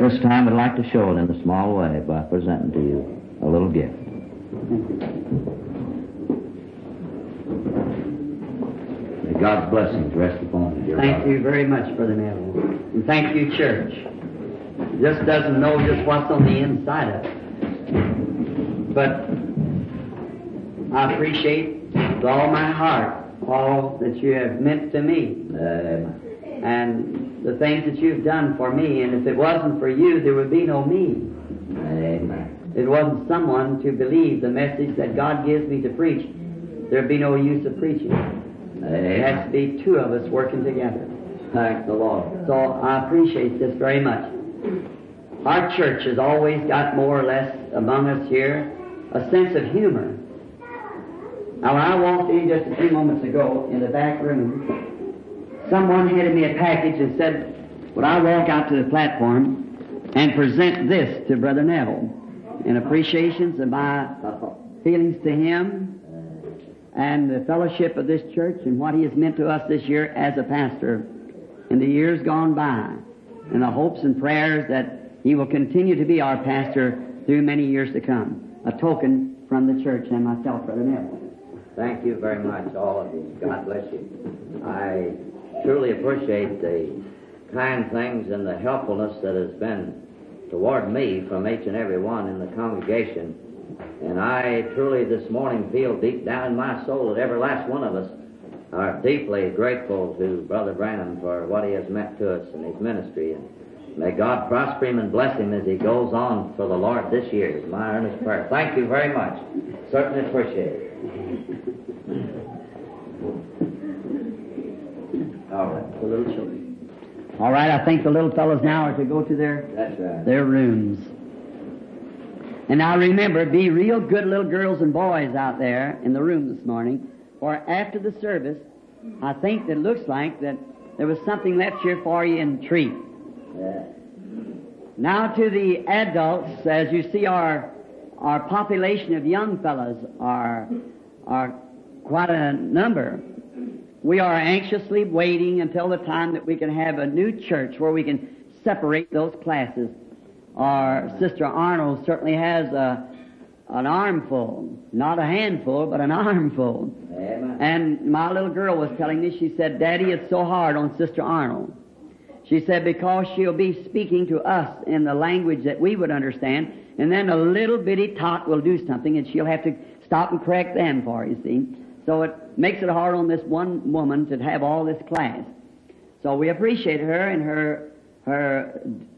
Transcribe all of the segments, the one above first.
this time, I'd like to show it in a small way by presenting to you a little gift. May God's blessings rest upon you, dear Thank brother. you very much, Brother Neville. And thank you, church. Just doesn't know just what's on the inside of it. But I appreciate with all my heart all that you have meant to me. And the things that you've done for me. And if it wasn't for you, there would be no me. Amen. If it wasn't someone to believe the message that God gives me to preach, there'd be no use of preaching. It has to be two of us working together. Thank the Lord. So I appreciate this very much. Our church has always got more or less among us here a sense of humor. Now, when I walked in just a few moments ago in the back room, someone handed me a package and said, would I walk out to the platform and present this to Brother Neville in appreciations of my feelings to him and the fellowship of this church and what he has meant to us this year as a pastor in the years gone by, and the hopes and prayers that he will continue to be our pastor through many years to come. A token from the church and myself, Brother Neville. Thank you very much, all of you. God bless you. I truly appreciate the kind things and the helpfulness that has been toward me from each and every one in the congregation. And I truly this morning feel deep down in my soul that every last one of us are deeply grateful to Brother Branham for what he has meant to us in his ministry. And may God prosper him and bless him as he goes on for the Lord this year, is my earnest prayer. Thank you very much. Certainly appreciate it. All right. The little children. All right, I think the little fellows now are to go to their rooms. And now remember, be real good little girls and boys out there in the room this morning, for after the service, I think that it looks like that there was something left here for you in treat. Yeah. Now to the adults, as you see our population of young fellows are quite a number. We are anxiously waiting until the time that we can have a new church where we can separate those classes. Our Sister Arnold certainly has an armful, not a handful, but an armful. Amen. And my little girl was telling me, she said, Daddy, it's so hard on Sister Arnold. She said, because she'll be speaking to us in the language that we would understand, and then a little bitty tot will do something, and she'll have to stop and correct them for her, you see. So it makes it hard on this one woman to have all this class. So we appreciate her and her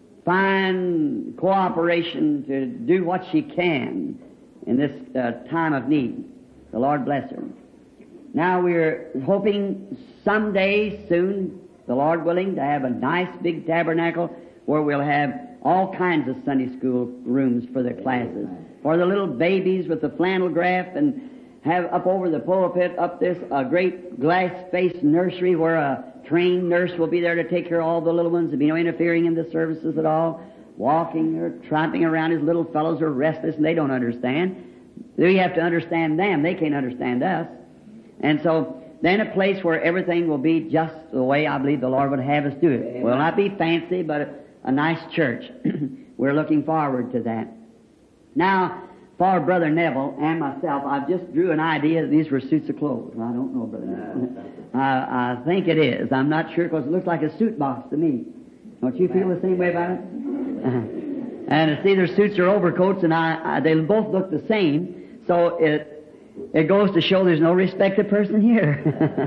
fine cooperation to do what she can in this time of need. The Lord bless her. Now we're hoping someday soon, the Lord willing, to have a nice big tabernacle where we'll have all kinds of Sunday school rooms for the classes. For the little babies with the flannel graph, and have up over the pulpit, up this, a great glass-faced nursery where a trained nurse will be there to take care of all the little ones. There'll be no interfering in the services at all. Walking or tramping around, his little fellows are restless and they don't understand. We have to understand them. They can't understand us. And so then a place where everything will be just the way I believe the Lord would have us do it. Amen. Will not be fancy, but a nice church. We're looking forward to that. Now, for Brother Neville and myself, I just drew an idea that these were suits of clothes. I don't know, Brother Neville. I think it is. I'm not sure because it looks like a suit box to me. Don't you feel the same way about it? And it's either suits or overcoats, and they both look the same. So it goes to show there's no respected person here.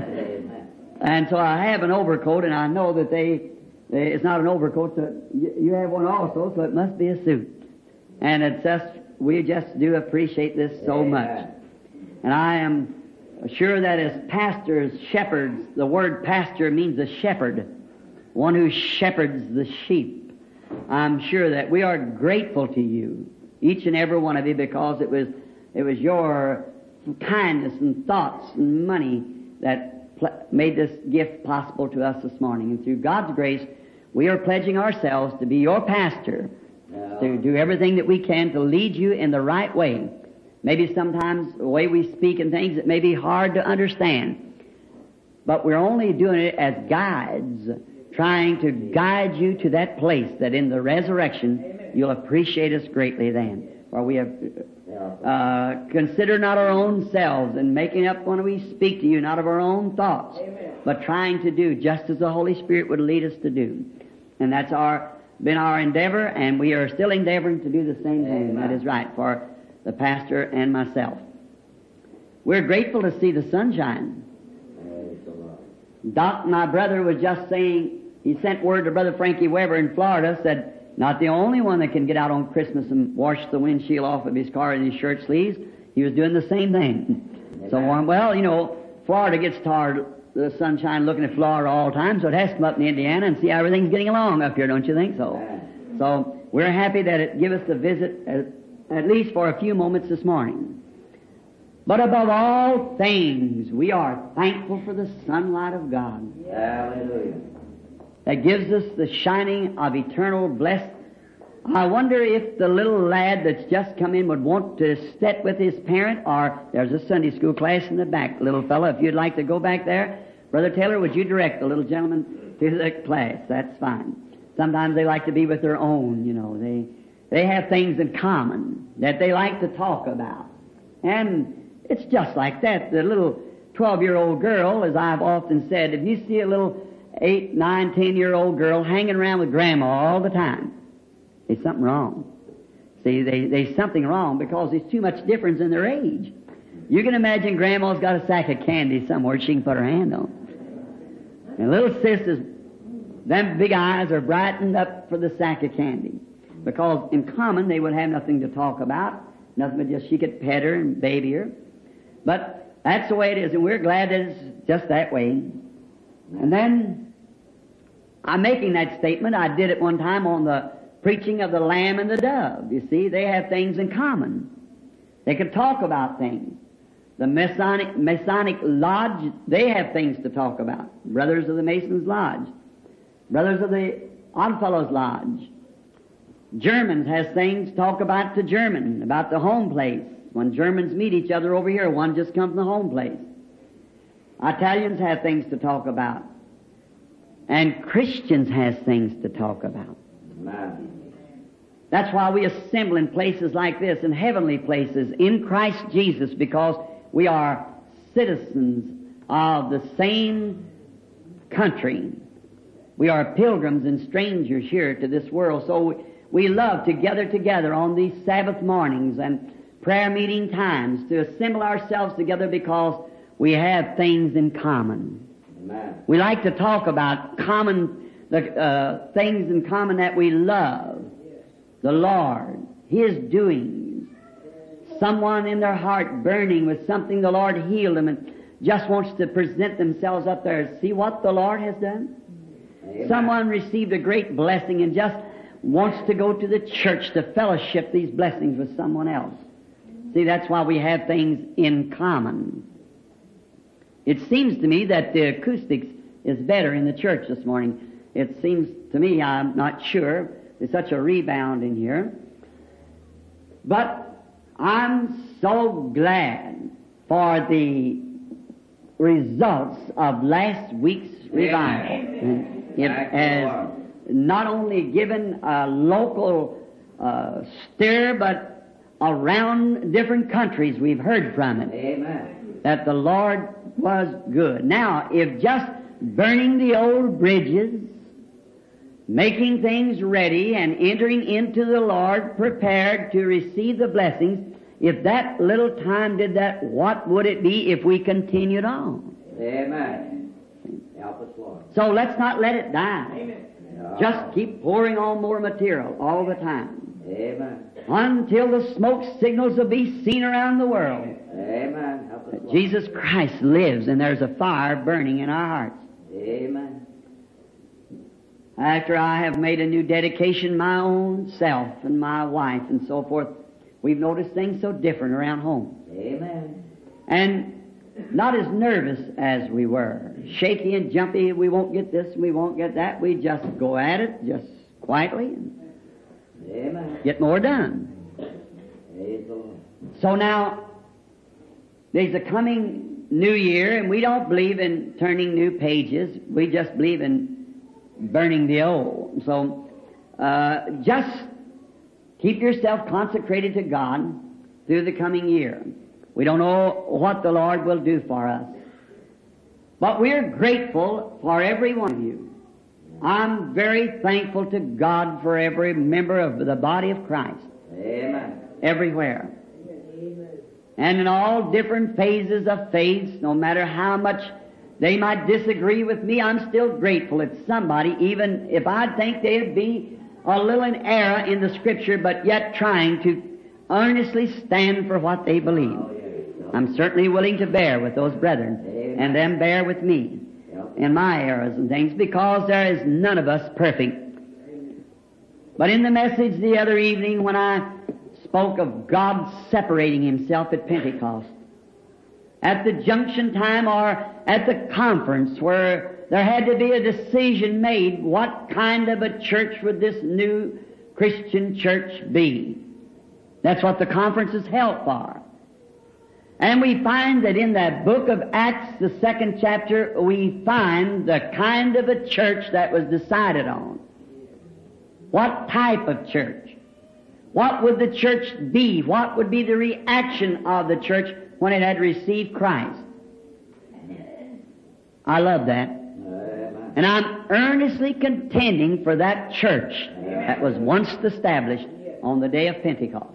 And so I have an overcoat, and I know that it's not an overcoat. So you have one also, so it must be a suit. And it's just, we just do appreciate this so much. And I am sure that as pastors, shepherds, the word pastor means a shepherd, one who shepherds the sheep. I'm sure that we are grateful to you, each and every one of you, because it was your kindness and thoughts and money that made this gift possible to us this morning. And through God's grace, we are pledging ourselves to be your pastor, to do everything that we can to lead you in the right way. Maybe sometimes the way we speak and things, it may be hard to understand. But we're only doing it as guides, trying to guide you to that place that in the resurrection you'll appreciate us greatly then. For we have considered not our own selves and making up when we speak to you, not of our own thoughts, but trying to do just as the Holy Spirit would lead us to do. And that's been our endeavor, and we are still endeavoring to do the same thing. That is right, for the pastor and myself. We're grateful to see the sunshine. Doc, my brother, was just saying, he sent word to Brother Frankie Weber in Florida, said, not the only one that can get out on Christmas and wash the windshield off of his car in his shirt sleeves. He was doing the same thing. So, well, you know, Florida gets tired of the sunshine looking at Florida all the time, so it has to come up in Indiana and see how everything's getting along up here, don't you think so? So, we're happy that it gave us the visit, at least for a few moments this morning. But above all things, we are thankful for the sunlight of God. Hallelujah. That gives us the shining of eternal bliss. I wonder if the little lad that's just come in would want to sit with his parent, or there's a Sunday school class in the back, little fellow. If you'd like to go back there, Brother Taylor, would you direct the little gentleman to the class? That's fine. Sometimes they like to be with their own, you know. They have things in common that they like to talk about. And it's just like that. The little 12-year-old girl, as I've often said, if you see a little 8, 9, 10-year-old girl hanging around with Grandma all the time, there's something wrong. See, there's something wrong because there's too much difference in their age. You can imagine Grandma's got a sack of candy somewhere she can put her hand on. And little sisters, them big eyes are brightened up for the sack of candy. Because in common they would have nothing to talk about, nothing but just she could pet her and baby her. But that's the way it is, and we're glad that it's just that way. And then, I'm making that statement. I did it one time on the preaching of the lamb and the dove. You see, they have things in common. They can talk about things. The Masonic Lodge, they have things to talk about. Brothers of the Masons Lodge. Brothers of the Oddfellows Lodge. Germans has things to talk about to German, about the home place. When Germans meet each other over here, one just comes from the home place. Italians have things to talk about. And Christians has things to talk about. That's why we assemble in places like this, in heavenly places, in Christ Jesus, because we are citizens of the same country. We are pilgrims and strangers here to this world. So we love to gather together on these Sabbath mornings and prayer meeting times to assemble ourselves together because we have things in common. Amen. We like to talk about the things in common that we love. The Lord, His doings. Someone in their heart burning with something the Lord healed them and just wants to present themselves up there and see what the Lord has done. Amen. Someone received a great blessing and just wants to go to the church to fellowship these blessings with someone else. See, that's why we have things in common. It seems to me that the acoustics is better in the church this morning. It seems to me, I'm not sure, there's such a rebound in here. But I'm so glad for the results of last week's revival. It has not only given a local stir, but around different countries we've heard from it. Amen. That the Lord was good. Now, if just burning the old bridges, making things ready, and entering into the Lord prepared to receive the blessings, if that little time did that, what would it be if we continued on? Amen. Help us, Lord. So let's not let it die. Amen. Just keep pouring on more material all the time. Amen. Until the smoke signals will be seen around the world. Amen. Help us, Lord. Jesus Christ lives and there's a fire burning in our hearts. Amen. After I have made a new dedication, my own self and my wife and so forth, we've noticed things so different around home. Amen. And not as nervous as we were. Shaky and jumpy, we won't get this, we won't get that. We just go at it, just quietly, and Amen. Get more done. Amen. So now, there's a coming new year, and we don't believe in turning new pages. We just believe in burning the old. So just keep yourself consecrated to God through the coming year. We don't know what the Lord will do for us. But we're grateful for every one of you. I'm very thankful to God for every member of the body of Christ. Amen. Everywhere. And in all different phases of faith, no matter how much they might disagree with me, I'm still grateful that somebody, even if I think they'd be a little in error in the Scripture, but yet trying to earnestly stand for what they believe. I'm certainly willing to bear with those brethren, and them bear with me in my errors and things, because there is none of us perfect. But in the message the other evening when I spoke of God separating Himself at Pentecost, at the junction time or at the conference where there had to be a decision made, what kind of a church would this new Christian church be? That's what the conference is held for. And we find that in that book of Acts, the 2nd chapter, we find the kind of a church that was decided on. What type of church? What would the church be? What would be the reaction of the church when it had received Christ? I love that. And I'm earnestly contending for that church that was once established on the day of Pentecost.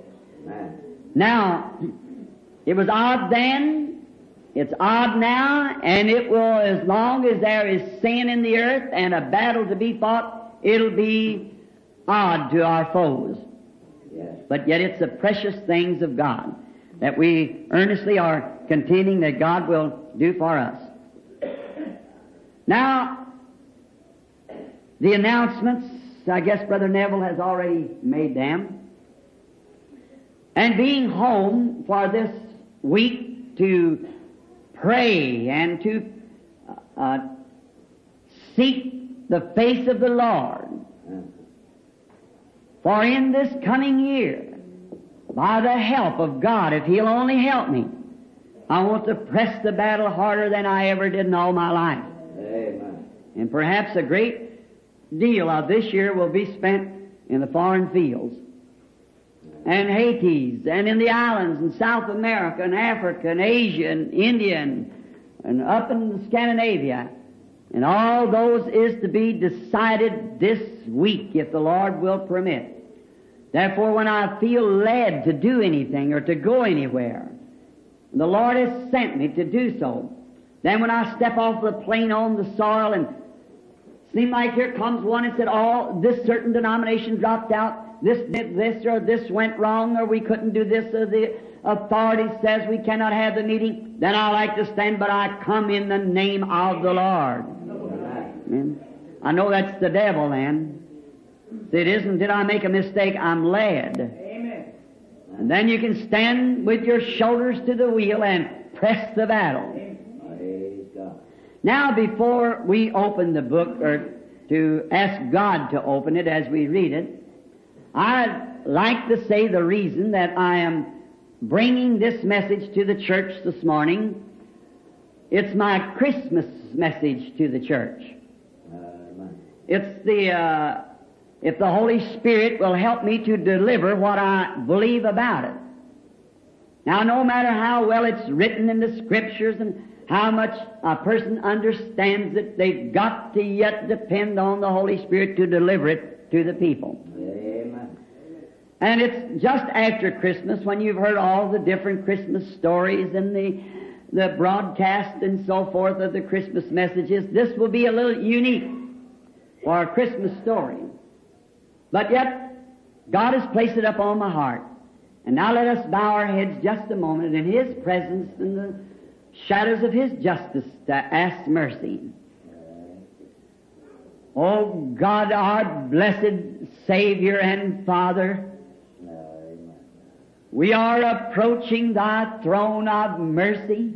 Now, it was odd then, it's odd now, and it will, as long as there is sin in the earth and a battle to be fought, it'll be odd to our foes. But yet it's the precious things of God that we earnestly are contending that God will do for us. Now, the announcements, I guess Brother Neville has already made them. And being home for this week to pray and to seek the face of the Lord. For in this coming year, by the help of God, if He'll only help me, I want to press the battle harder than I ever did in all my life. Amen. And perhaps a great deal of this year will be spent in the foreign fields, and Haiti, and in the islands, and South America, and Africa, and Asia, and India, and up in Scandinavia. And all those is to be decided this week, if the Lord will permit. Therefore, when I feel led to do anything or to go anywhere, the Lord has sent me to do so, then when I step off the plane on the soil and seem like here comes one and said, oh, this certain denomination dropped out, this did this, or this went wrong, or we couldn't do this, or the authority says we cannot have the meeting, then I like to stand, but I come in the name of the Lord. Amen. I know that's the devil then. It isn't, did I make a mistake? I'm led. Amen. And then you can stand with your shoulders to the wheel and press the battle. Now, before we open the book, or to ask God to open it as we read it, I'd like to say the reason that I am bringing this message to the church this morning. It's my Christmas message to the church. It's if the Holy Spirit will help me to deliver what I believe about it. Now, no matter how well it's written in the Scriptures and how much a person understands it, they've got to yet depend on the Holy Spirit to deliver it to the people. Amen. And it's just after Christmas, when you've heard all the different Christmas stories and the broadcast and so forth of the Christmas messages, this will be a little unique for a Christmas story. But yet, God has placed it up on my heart. And now let us bow our heads just a moment in His presence and the shadows of His justice to ask mercy. Oh God, our blessed Savior and Father, we are approaching Thy throne of mercy.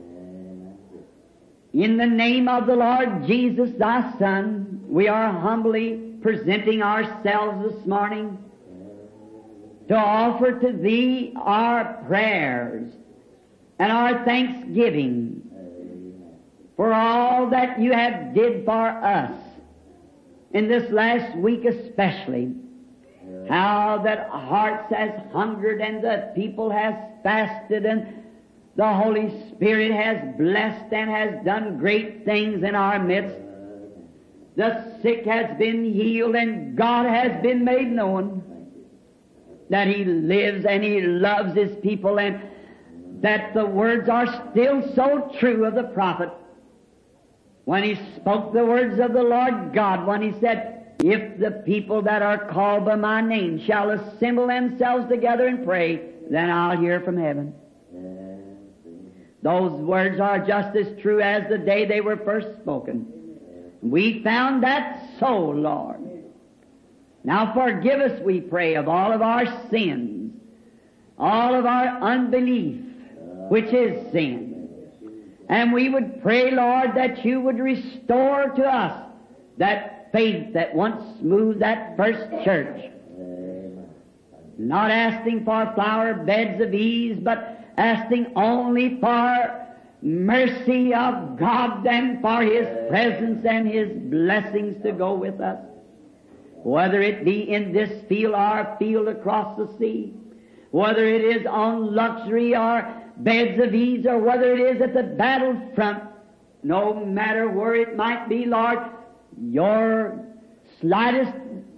In the name of the Lord Jesus, Thy Son, we are humbly presenting ourselves this morning to offer to Thee our prayers and our thanksgiving for all that You have did for us in this last week especially, how that hearts has hungered and the people has fasted and the Holy Spirit has blessed and has done great things in our midst. The sick has been healed and God has been made known. That He lives and He loves His people, and that the words are still so true of the prophet when he spoke the words of the Lord God, when he said, "If the people that are called by my name shall assemble themselves together and pray, then I'll hear from heaven." Those words are just as true as the day they were first spoken. We found that so, Lord. Now forgive us, we pray, of all of our sins, all of our unbelief, which is sin. And we would pray, Lord, that You would restore to us that faith that once moved that first church. Not asking for flower beds of ease, but asking only for mercy of God and for His presence and His blessings to go with us. Whether it be in this field or a field across the sea, whether it is on luxury or beds of ease, or whether it is at the battle front, no matter where it might be, Lord, Your slightest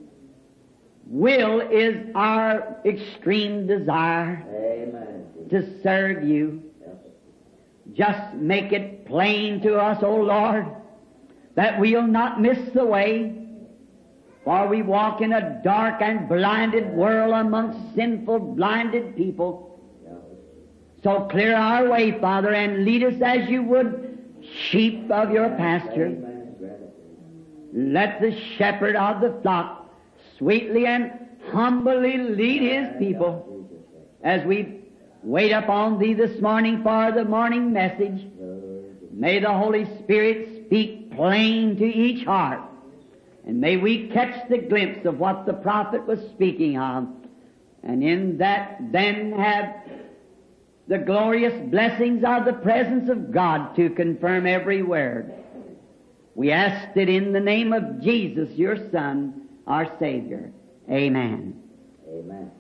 will is our extreme desire. Amen. To serve You. Just make it plain to us, O Lord, that we'll not miss the way. For we walk in a dark and blinded world amongst sinful, blinded people. So clear our way, Father, and lead us as You would sheep of Your pasture. Let the shepherd of the flock sweetly and humbly lead his people as we wait upon Thee this morning for the morning message. May the Holy Spirit speak plain to each heart. And may we catch the glimpse of what the prophet was speaking of, and in that then have the glorious blessings of the presence of God to confirm every word. We ask it in the name of Jesus, Your Son, our Savior. Amen. Amen.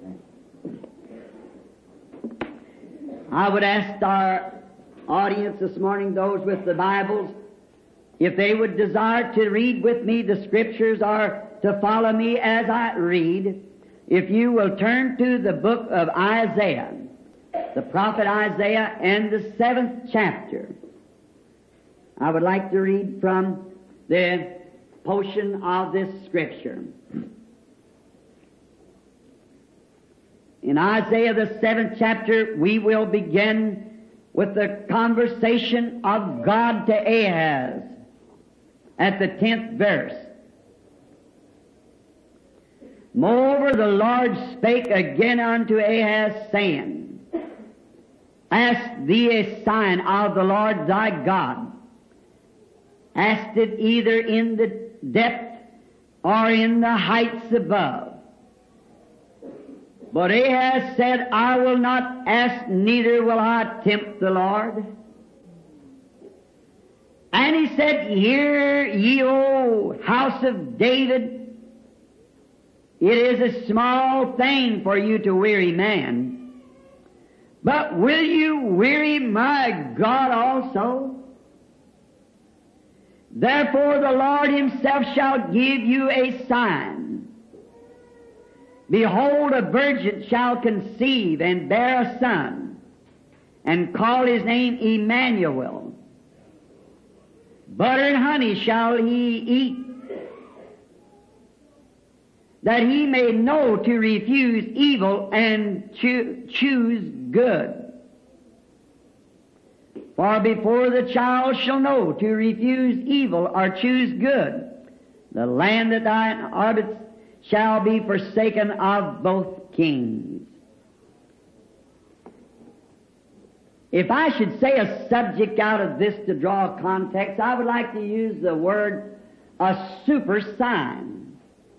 I would ask our audience this morning, those with the Bibles, if they would desire to read with me the Scriptures or to follow me as I read, if you will turn to the book of Isaiah, the prophet Isaiah, and the 7th chapter. I would like to read from the portion of this Scripture. In Isaiah, the 7th chapter, we will begin with the conversation of God to Ahaz at the 10th verse. Moreover, the Lord spake again unto Ahaz, saying, Ask thee a sign of the Lord thy God. Ask it either in the depth or in the heights above. But Ahaz said, I will not ask, neither will I tempt the Lord. And he said, Hear ye, O house of David, it is a small thing for you to weary man. But will you weary my God also? Therefore the Lord Himself shall give you a sign. Behold, a virgin shall conceive and bear a son, and call his name Emmanuel. Butter and honey shall he eat, that he may know to refuse evil and choose good. For before the child shall know to refuse evil or choose good, the land that thou inhabitest shall be forsaken of both kings. If I should say a subject out of this to draw a context, I would like to use the word a super sign.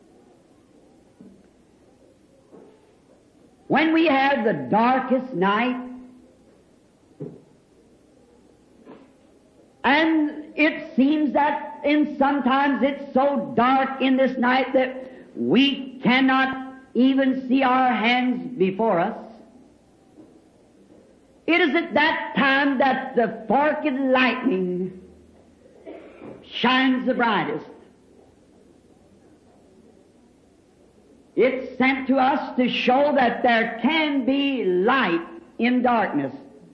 When we have the darkest night, and it seems that and sometimes it's so dark in this night that we cannot even see our hands before us. It is at that time that the forked lightning shines the brightest. It's sent to us to show that there can be light in darkness.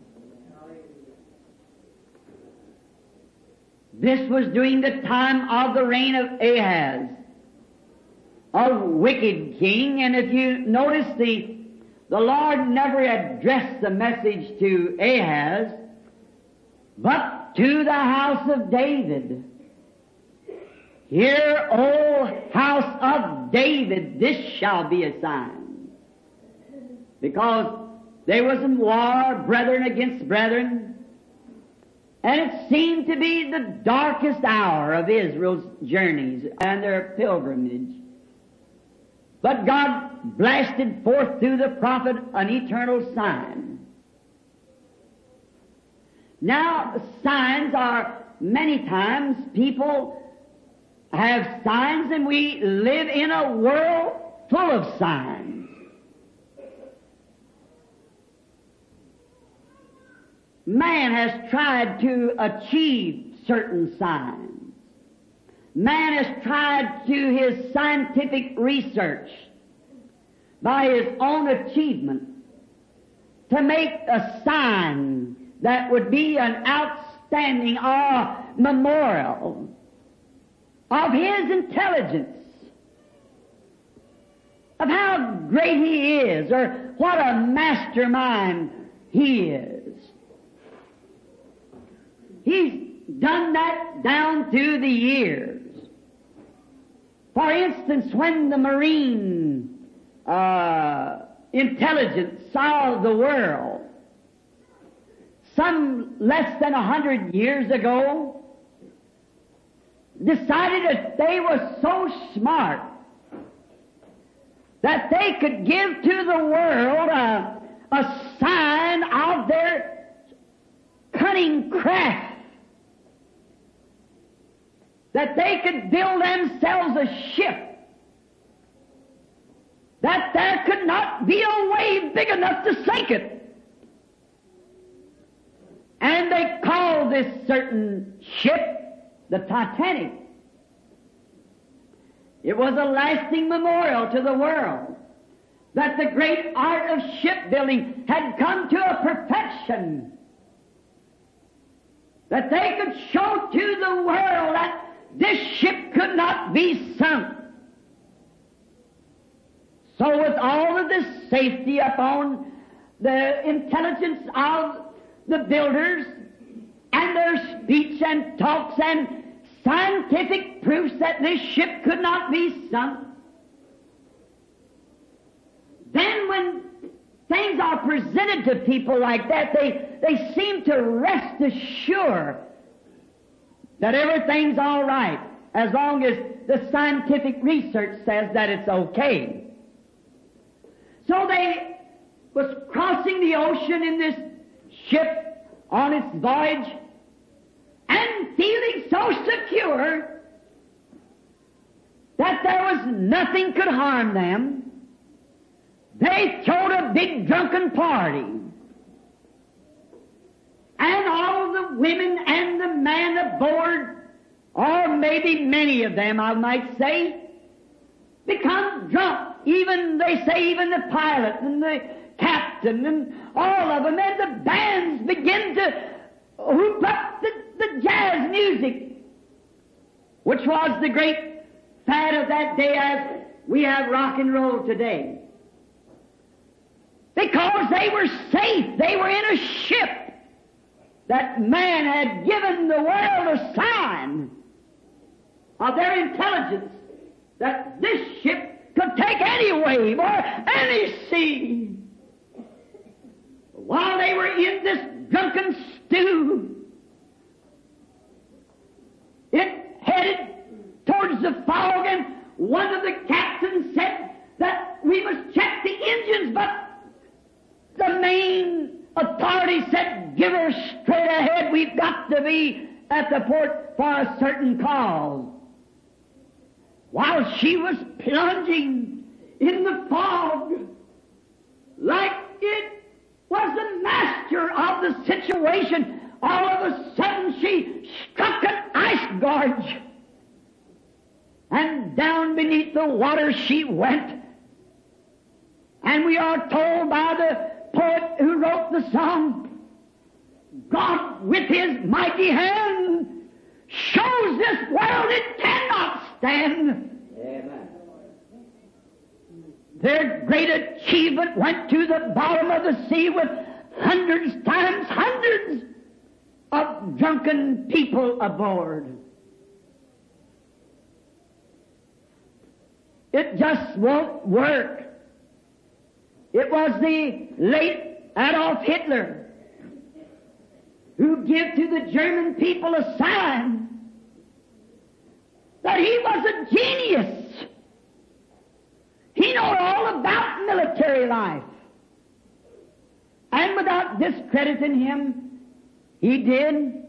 This was during the time of the reign of Ahaz, a wicked king, and if you notice the Lord never addressed the message to Ahaz, but to the house of David. Hear, O house of David, this shall be a sign. Because there was in war, brethren against brethren, and it seemed to be the darkest hour of Israel's journeys and their pilgrimage. But God blasted forth through the prophet an eternal sign. Now, signs are many times people have signs, and we live in a world full of signs. Man has tried to achieve certain signs. Man has tried to his scientific research by his own achievement to make a sign that would be an outstanding memorial of his intelligence, of how great he is, or what a mastermind he is. He's done that down through the years. For instance, when the marine intelligence saw the world, some less than 100 years ago, decided that they were so smart that they could give to the world a sign of their cunning craft, that they could build themselves a ship, that there could not be a wave big enough to sink it. And they called this certain ship the Titanic. It was a lasting memorial to the world that the great art of shipbuilding had come to a perfection, that they could show to the world that this ship could not be sunk. So with all of this safety upon the intelligence of the builders and their speech and talks and scientific proofs that this ship could not be sunk, then when things are presented to people like that, they seem to rest assured that everything's all right as long as the scientific research says that it's okay. So they was crossing the ocean in this ship on its voyage, and feeling so secure that there was nothing could harm them, they throwed a big drunken party. And all the women and the men aboard, or maybe many of them, I might say, become drunk. Even, they say, even the pilot and the captain and all of them, and the bands begin to whoop up the jazz music, which was the great fad of that day as we have rock and roll today. Because they were safe. They were in a ship that man had given the world a sign of their intelligence, that this ship could take any wave or any sea. While they were in this drunken stew, it headed towards the fog, and one of the captains said that we must check the engines, but the main authority said, give her straight ahead, we've got to be at the port for a certain cause. While she was plunging in the fog, like it was the master of the situation, all of a sudden she struck an ice gorge, and down beneath the water she went. And we are told by the poet who wrote the song, God with His mighty hand shows this world it cannot stand. Amen. Their great achievement went to the bottom of the sea with hundreds times hundreds of drunken people aboard. It just won't work. It was the late Adolf Hitler who gave to the German people a sign that he was a genius. He knew all about military life. And without discrediting him, he did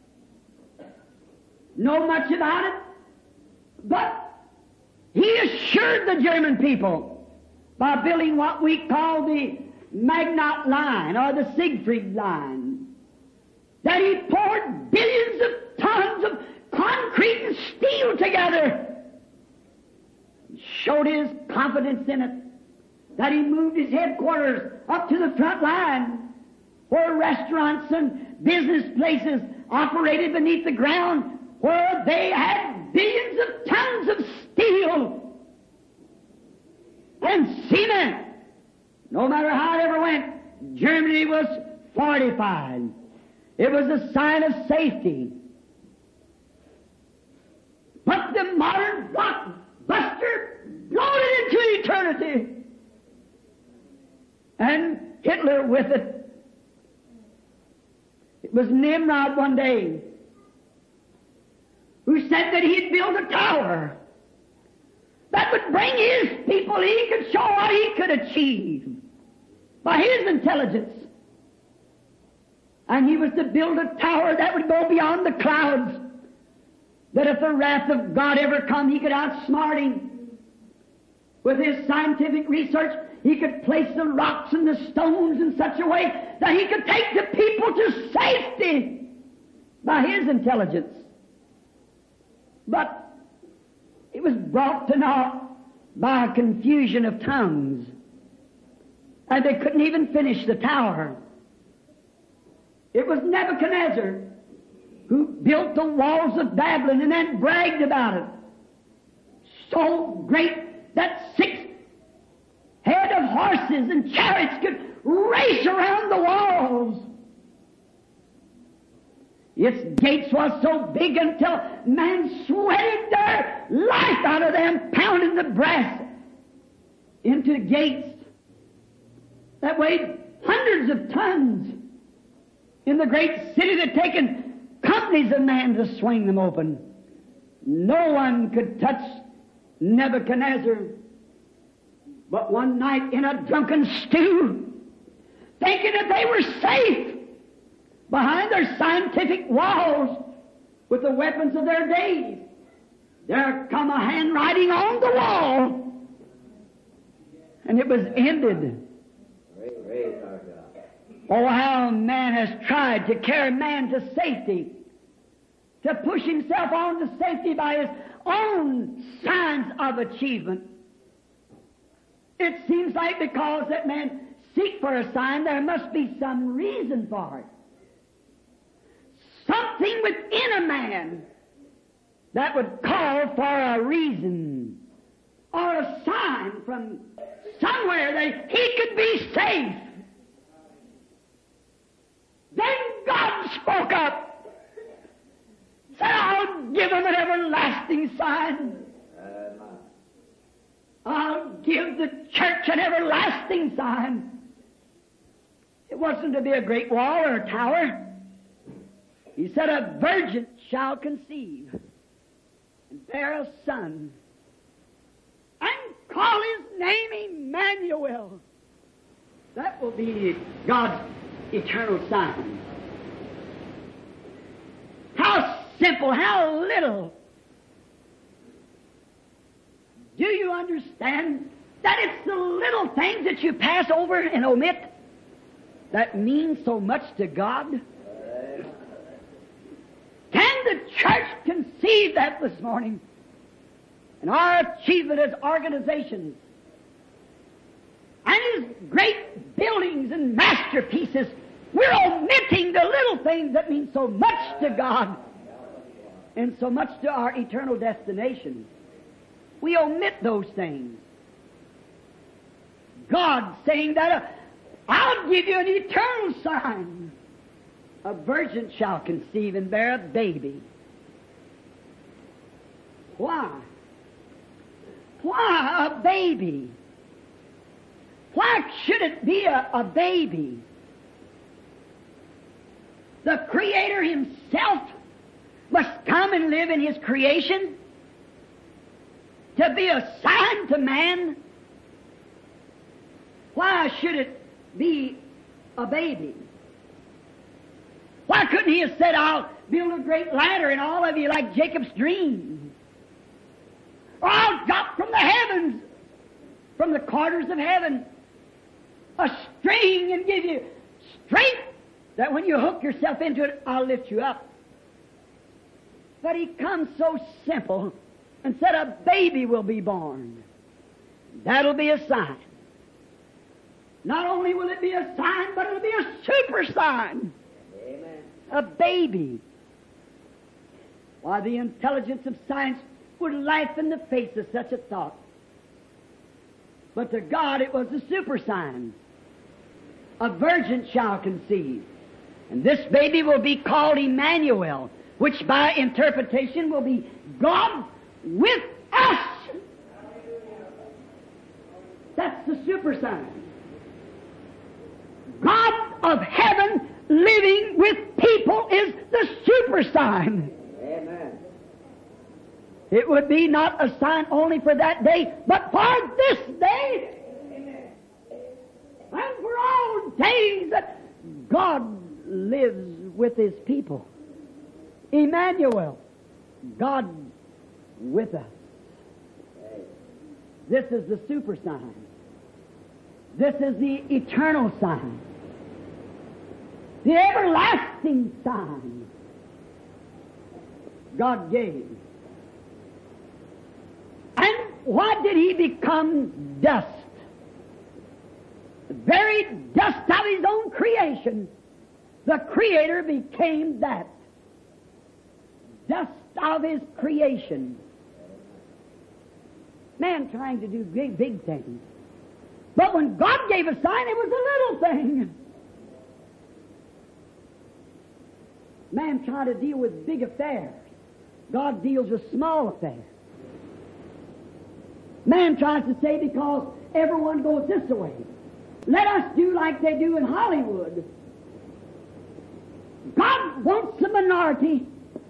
know much about it, but he assured the German people by building what we call the Maginot Line or the Siegfried Line, that he poured billions of tons of concrete and steel together. He showed his confidence in it, that he moved his headquarters up to the front line, where restaurants and business places operated beneath the ground, where they had billions of tons of steel and cement. No matter how it ever went, Germany was fortified. It was a sign of safety. But the modern blockbuster blown it into eternity. And Hitler with it. It was Nimrod one day who said that he'd build a tower that would bring his people, he could show what he could achieve by his intelligence. And he was to build a tower that would go beyond the clouds, that if the wrath of God ever come, he could outsmart him. With his scientific research, he could place the rocks and the stones in such a way that he could take the people to safety by his intelligence. But it was brought to naught by a confusion of tongues, and they couldn't even finish the tower. It was Nebuchadnezzar who built the walls of Babylon and then bragged about it. So great that 6 head of horses and chariots could race around the walls. Its gates was so big until man sweated their life out of them, pounding the brass into the gates that weighed hundreds of tons. In the great city, that had taken companies of men to swing them open. No one could touch Nebuchadnezzar. But one night in a drunken stew, thinking that they were safe behind their scientific walls with the weapons of their days, there come a handwriting on the wall, and it was ended. Praise our God. Oh, how man has tried to carry man to safety, to push himself on to safety by his own signs of achievement. It seems like because that man seek for a sign, there must be some reason for it. Something within a man that would call for a reason or a sign from somewhere that he could be safe. Then God spoke up, said, I'll give him an everlasting sign. I'll give the church an everlasting sign. It wasn't to be a great wall or a tower. He said, a virgin shall conceive and bear a son and call his name Emmanuel. That will be God's eternal sign. How simple, how little. Do you understand that it's the little things that you pass over and omit that mean so much to God? Can the church conceive that this morning? And our achievement as organizations and as great buildings and masterpieces, we're omitting the little things that mean so much to God and so much to our eternal destination. We omit those things. God saying that I'll give you an eternal sign. A virgin shall conceive and bear a baby. Why? Why a baby? Why should it be a baby? The Creator Himself must come and live in His creation to be a sign to man. Why should it be a baby? Why couldn't He have said, I'll build a great ladder and all of you like Jacob's dream? Or I'll drop from the heavens, from the quarters of heaven, a string and give you strength that when you hook yourself into it, I'll lift you up. But He comes so simple and said a baby will be born. That'll be a sign. Not only will it be a sign, but it'll be a super sign. Amen. A baby. Why, the intelligence of science would laugh in the face of such a thought. But to God it was a super sign. A virgin shall conceive. And this baby will be called Emmanuel, which by interpretation will be God with us. That's the super sign. God of heaven living with people is the super sign. Amen. It would be not a sign only for that day, but for this day. Amen. And for all days that God lives with His people. Emmanuel, God with us. This is the super sign. This is the eternal sign. The everlasting sign God gave. And why did He become dust? The very dust of His own creation. The Creator became that. Dust of His creation. Man trying to do big things. But when God gave a sign, it was a little thing. Man trying to deal with big affairs. God deals with small affairs. Man tries to say because everyone goes this way, let us do like they do in Hollywood. God wants the minority.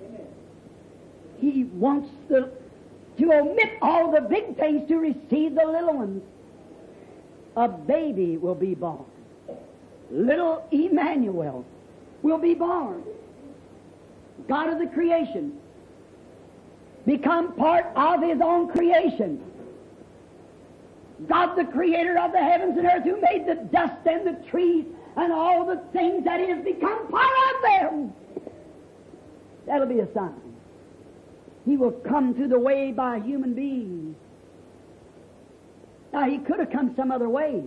He wants to omit all the big things to receive the little ones. A baby will be born. Little Emmanuel will be born. God of the creation. Become part of His own creation. God the Creator of the heavens and earth, who made the dust and the trees and all the things that is, become part of them. That'll be a sign. He will come through the way by human beings. Now, He could have come some other way.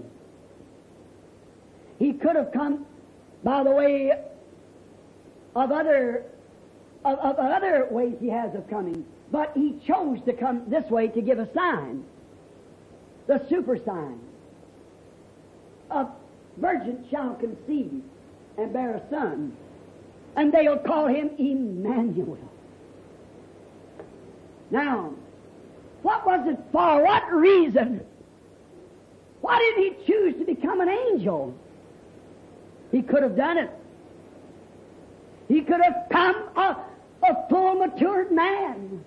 He could have come by the way of other ways He has of coming. But He chose to come this way to give a sign. The super sign. A virgin shall conceive and bear a son, and they'll call Him Emmanuel. Now, what was it for? What reason? Why did He choose to become an angel? He could have done it. He could have come a full matured man.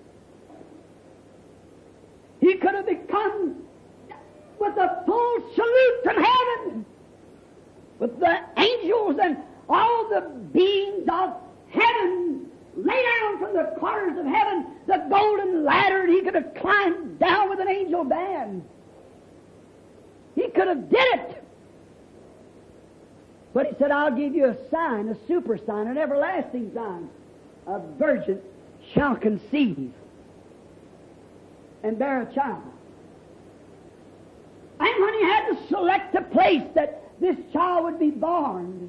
He could have become with a full salute from heaven, with the angels and all the beings of heaven lay down from the corners of heaven the golden ladder, and he could have climbed down with an angel band. He could have did it. But he said, I'll give you a sign, a super sign, an everlasting sign. A virgin shall conceive and bear a child. And when he had to select a place that this child would be born,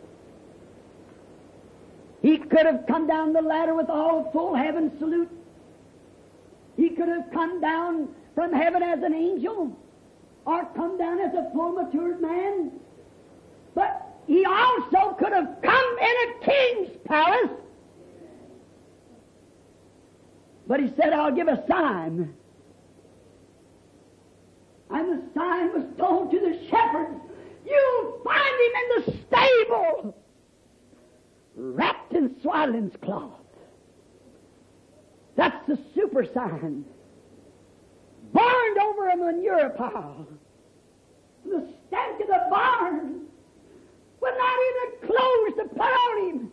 he could have come down the ladder with all full heaven salute. He could have come down from heaven as an angel, or come down as a full matured man. But he also could have come in a king's palace. But he said, I'll give a sign. And the sign was told to the shepherds, you'll find him in the stable, wrapped in swaddling's cloth. That's the super sign. Burned over a manure pile. The stank of the barn, with not even clothes to put on him.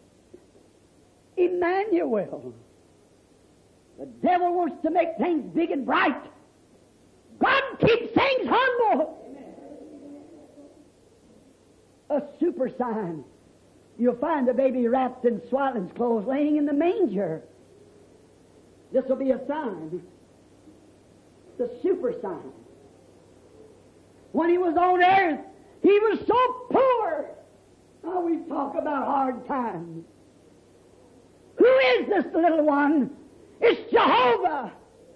Emmanuel. The devil wants to make things big and bright. God keeps things humble. A super sign. You'll find the baby wrapped in swaddling's clothes laying in the manger. This will be a sign. The super sign. When he was on earth, he was so poor. Oh, we talk about hard times. Who is this little one? It's Jehovah.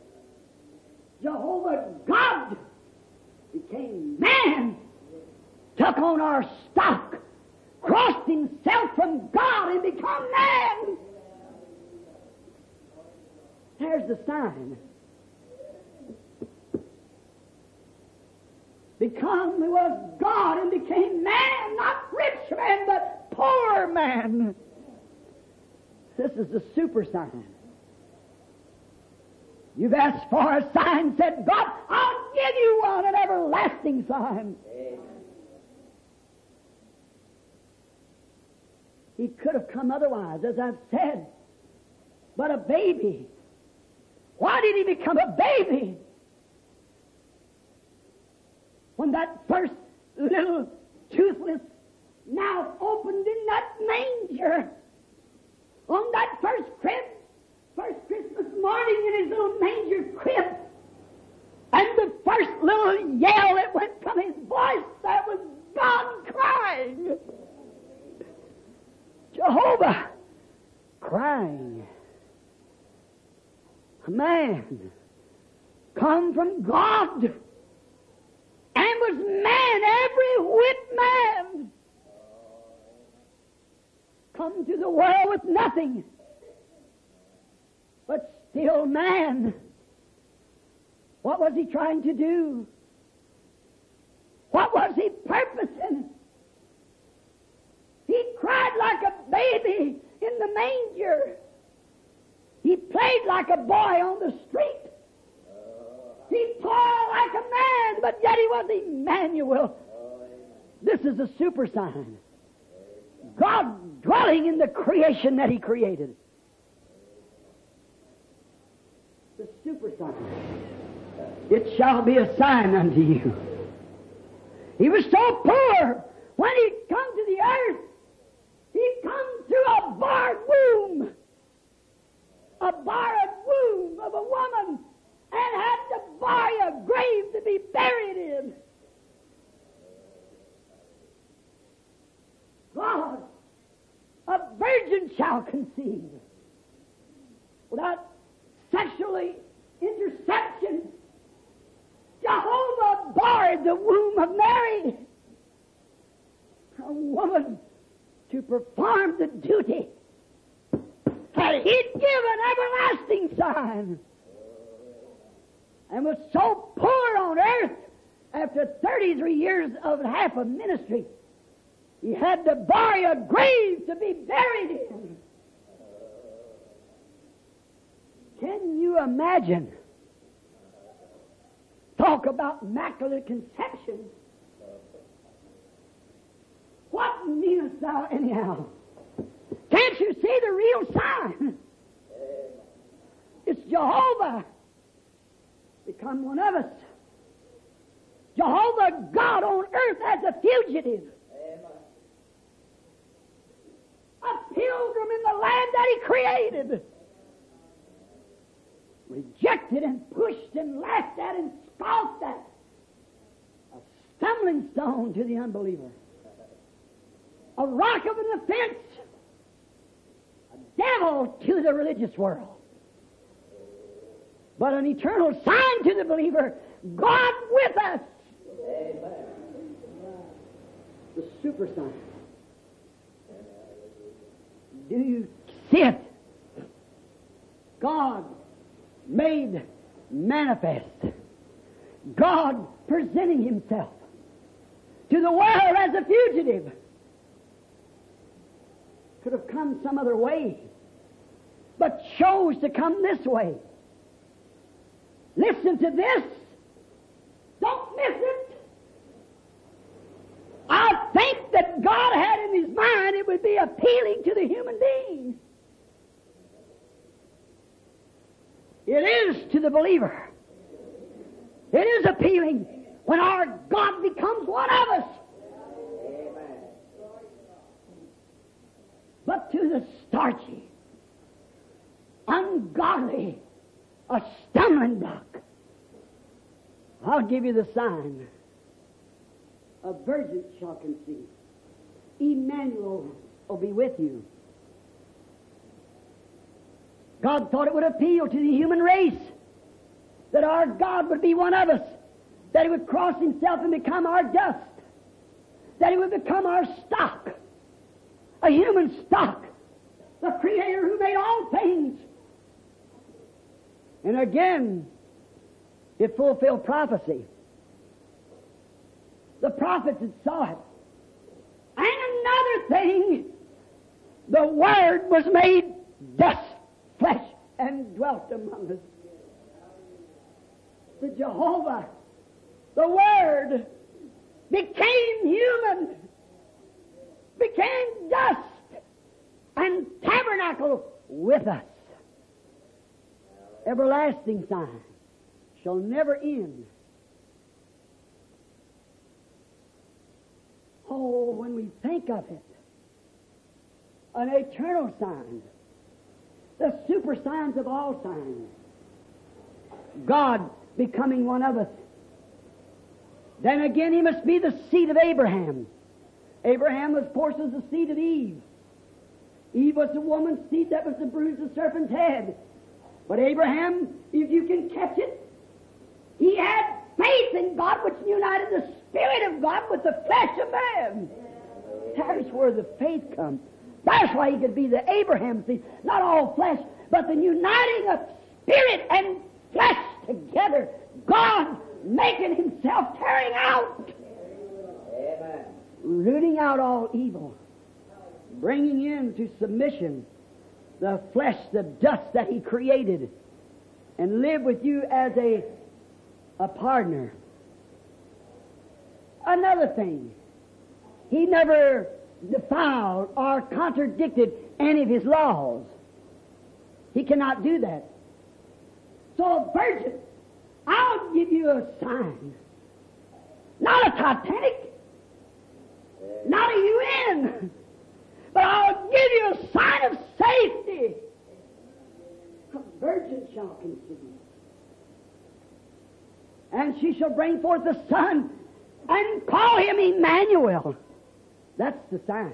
Jehovah God became man, took on our stock, crossed himself from God and become man. There's the sign. Become was God and became man, not rich man, but poor man. This is the super sign. You've asked for a sign, said God, I'll give you one, an everlasting sign. Amen. He could have come otherwise, as I've said, but a baby. Why did he become a baby? When that first little toothless mouth opened in that manger, on that first Christmas morning in his little manger crib, and the first little yell that went from his voice, that was God crying. Jehovah crying. A man come from God and was man, every whit man. Come to the world with nothing, but still man. What was he trying to do? What was he purposing? He cried like a baby in the manger. He played like a boy on the street. He toiled like a man, but yet he was Emmanuel. This is a super sign. God dwelling in the creation that he created. The super sign. It shall be a sign unto you. He was so poor. When he come to the earth, he come through a barred womb. A barred womb of a woman, and had to buy a grave to be buried in. God, a virgin shall conceive. Without sexually interception, Jehovah barred the womb of Mary. A woman to perform the duty that he'd give an everlasting sign, and was so poor on earth after 33 years of half a ministry, he had to buy a grave to be buried in. Can you imagine? Talk about immaculate conception. What meanest thou anyhow? Can't you see the real sign? It's Jehovah become one of us. Jehovah God on earth as a fugitive. A pilgrim in the land that He created. Rejected and pushed and laughed at and scoffed at. A stumbling stone to the unbeliever. A rock of an offense. A devil to the religious world. But an eternal sign to the believer. God with us. Amen. The super sign. Do you see it? God made manifest. God presenting Himself to the world as a fugitive. Could have come some other way, but chose to come this way. Listen to this. Don't miss it. I think that God had in His mind it would be appealing to the human being. It is to the believer. It is appealing when our God becomes one of us. Amen. But to the starchy, ungodly, a stumbling block. I'll give you the sign. A virgin shall conceive. Emmanuel will be with you. God thought it would appeal to the human race that our God would be one of us, that He would cross Himself and become our dust, that He would become our stock, a human stock, the Creator who made all things. And again, it fulfilled prophecy. The prophets had saw it. And another thing, the Word was made dust, flesh, and dwelt among us. The Jehovah, the Word, became human, became dust, and tabernacled with us. Everlasting sign shall never end. Oh, when we think of it, an eternal sign, the super signs of all signs, God becoming one of us. Then again, He must be the seed of Abraham. Abraham, of course, was the seed of Eve. Eve was the woman's seed that was to bruise the serpent's head. But Abraham, if you can catch it, he had faith in God which united the Spirit of God with the flesh of man. That's where the faith comes. That's why he could be the Abraham seed. Not all flesh, but the uniting of Spirit and flesh together. God making Himself, tearing out. Amen. Rooting out all evil. Bringing into submission the flesh, the dust that He created, and live with you as a partner. Another thing, He never defiled or contradicted any of His laws. He cannot do that. So a virgin, I'll give you a sign. Not a Titanic, not a UN, but I'll give you a sign of safety. A virgin shall conceive. And she shall bring forth a son and call him Emmanuel. That's the sign.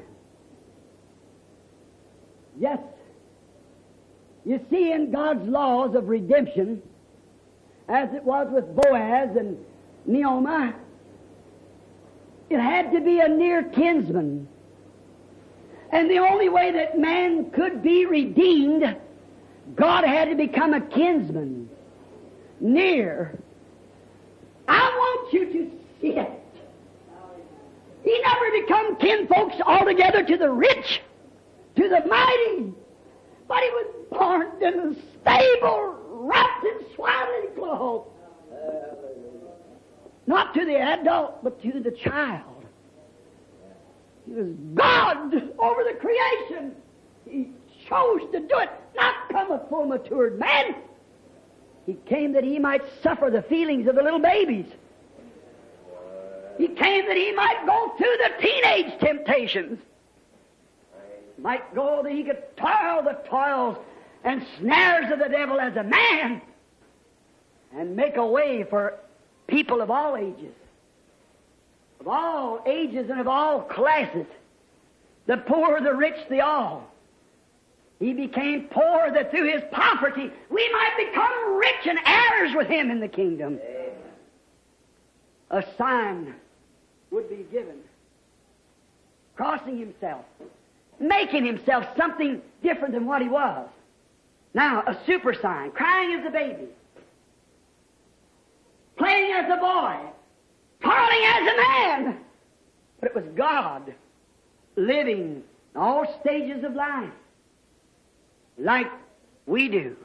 Yes. You see, in God's laws of redemption, as it was with Boaz and Naomi, it had to be a near kinsman. And the only way that man could be redeemed, God had to become a kinsman. Near. I want you to see it. He never become kinfolks altogether to the rich, to the mighty, but he was born in a stable, wrapped in swaddling clothes. Not to the adult, but to the child. He was God over the creation. He chose to do it, not come a full matured man. He came that he might suffer the feelings of the little babies. He came that he might go through the teenage temptations. Might go that he could toil the toils and snares of the devil as a man and make a way for people of all ages and of all classes, the poor, the rich, the all. He became poor that through his poverty we might become rich and heirs with him in the kingdom. A sign would be given, crossing himself, making himself something different than what he was. Now, a super sign, crying as a baby, playing as a boy, toiling as a man. But it was God living in all stages of life like we do.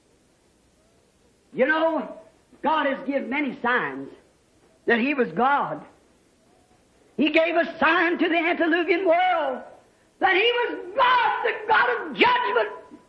You know, God has given many signs that He was God. He gave a sign to the antediluvian world that He was God, the God of judgment.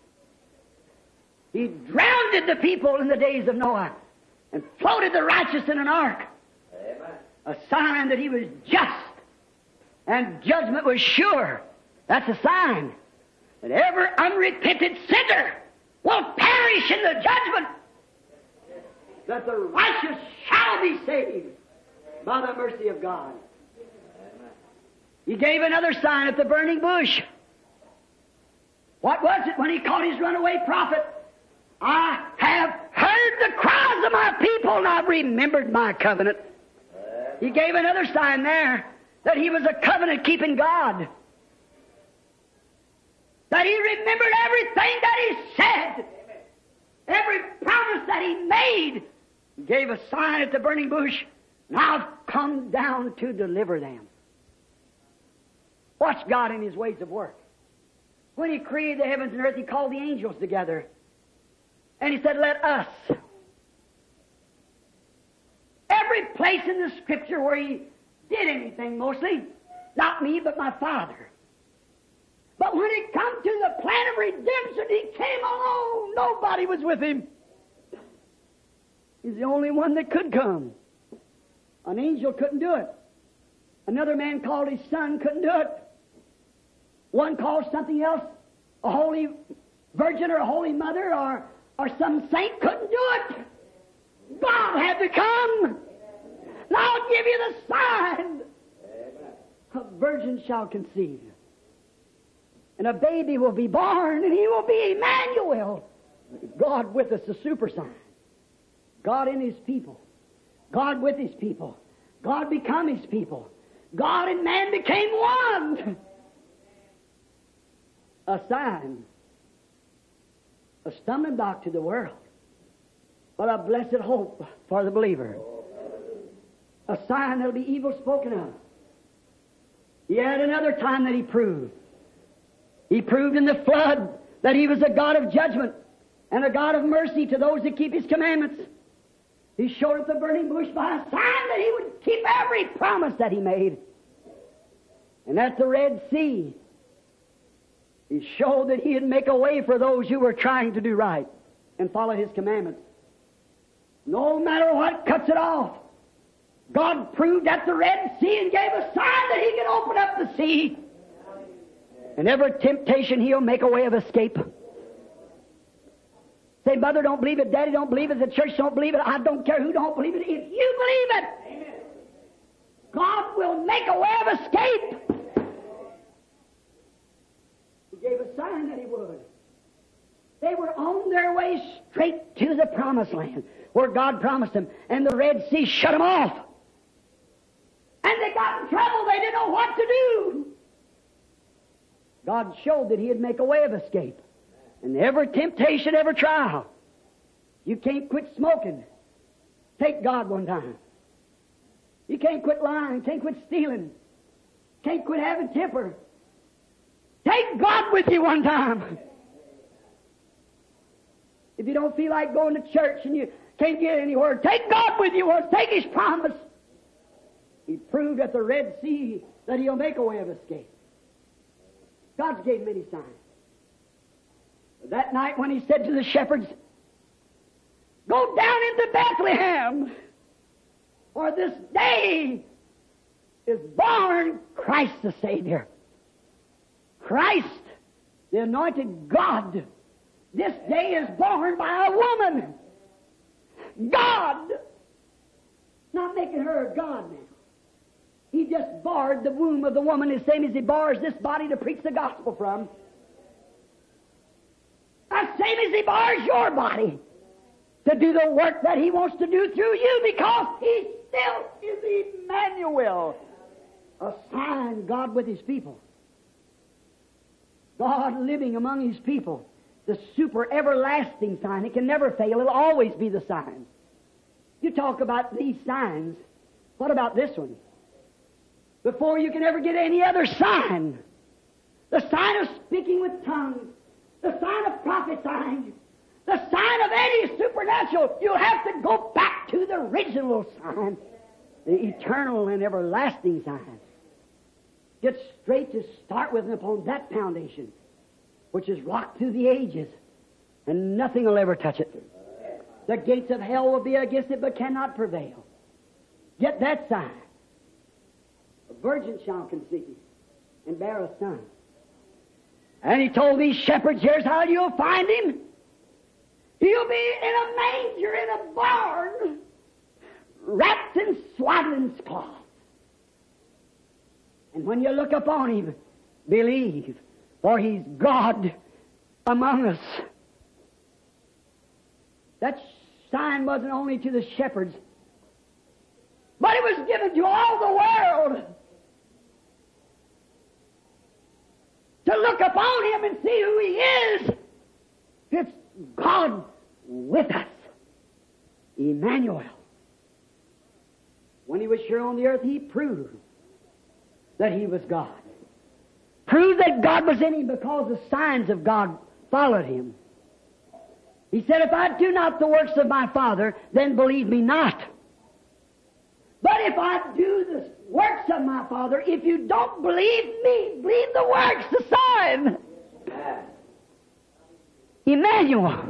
He drowned the people in the days of Noah and floated the righteous in an ark. Amen. A sign that He was just and judgment was sure. That's a sign that every unrepentant sinner will perish in the judgment, that the righteous shall be saved by the mercy of God. He gave another sign at the burning bush. What was it when He caught His runaway prophet? I have heard the cries of my people and I've remembered my covenant. He gave another sign there that He was a covenant-keeping God. That He remembered everything that He said. Every promise that He made. He gave a sign at the burning bush. And I've come down to deliver them. Watch God in His ways of work. When He created the heavens and earth, He called the angels together. And He said, let us. Every place in the Scripture where He did anything, mostly, not me, but my Father. But when it come to the plan of redemption, He came alone. Nobody was with Him. He's the only one that could come. An angel couldn't do it. Another man called his son couldn't do it. One called something else, a holy virgin or a holy mother or some saint couldn't do it. God had to come. Now I'll give you the sign. A virgin shall conceive. And a baby will be born, and he will be Emmanuel. God with us, the super sign. God in His people. God with His people. God become His people. God and man became one. A sign. A stumbling block to the world. But a blessed hope for the believer. A sign that will be evil spoken of. He had another time that He proved. He proved in the flood that He was a God of judgment and a God of mercy to those that keep His commandments. He showed at the burning bush by a sign that He would keep every promise that He made. And at the Red Sea, He showed that He'd make a way for those who were trying to do right and follow His commandments. No matter what cuts it off, God proved at the Red Sea and gave a sign that He could open up the sea. And every temptation, He'll make a way of escape. Say, Mother don't believe it, Daddy don't believe it, the church don't believe it, I don't care who don't believe it. If you believe it, amen, God will make a way of escape. He gave a sign that He would. They were on their way straight to the promised land, where God promised them, and the Red Sea shut them off. And they got in trouble. They didn't know what to do. God showed that He'd make a way of escape. And every temptation, every trial. You can't quit smoking. Take God one time. You can't quit lying. Can't quit stealing. Can't quit having temper. Take God with you one time. If you don't feel like going to church and you can't get anywhere, take God with you once. Take His promise. He proved at the Red Sea that He'll make a way of escape. God's gave many signs. That night when he said to the shepherds, "Go down into Bethlehem, for this day is born Christ the Savior." Christ, the anointed God, this day is born by a woman. God! Not making her a God now. He just barred the womb of the woman the same as he bars this body to preach the gospel from. The same as he bars your body to do the work that he wants to do through you, because he still is Emmanuel, a sign, God with his people. God living among his people. The super everlasting sign. It can never fail. It'll always be the sign. You talk about these signs. What about this one? Before you can ever get any other sign, the sign of speaking with tongues, the sign of prophesying, the sign of any supernatural, you'll have to go back to the original sign, the eternal and everlasting sign. Get straight to start with and upon that foundation, which is rocked through the ages, and nothing will ever touch it. The gates of hell will be against it, but cannot prevail. Get that sign. A virgin shall conceive and bear a son. And he told these shepherds, here's how you'll find him. He'll be in a manger, in a barn, wrapped in swaddling cloth. And when you look upon him, believe, for he's God among us. That sign wasn't only to the shepherds, but it was given to all the world to look upon him and see who he is. It's God with us, Emmanuel. When he was here on the earth, he proved that he was God. Proved that God was in him because the signs of God followed him. He said, if I do not the works of my Father, then believe me not. But if I do the works of my Father, if you don't believe me, believe the works, the sign. Emmanuel.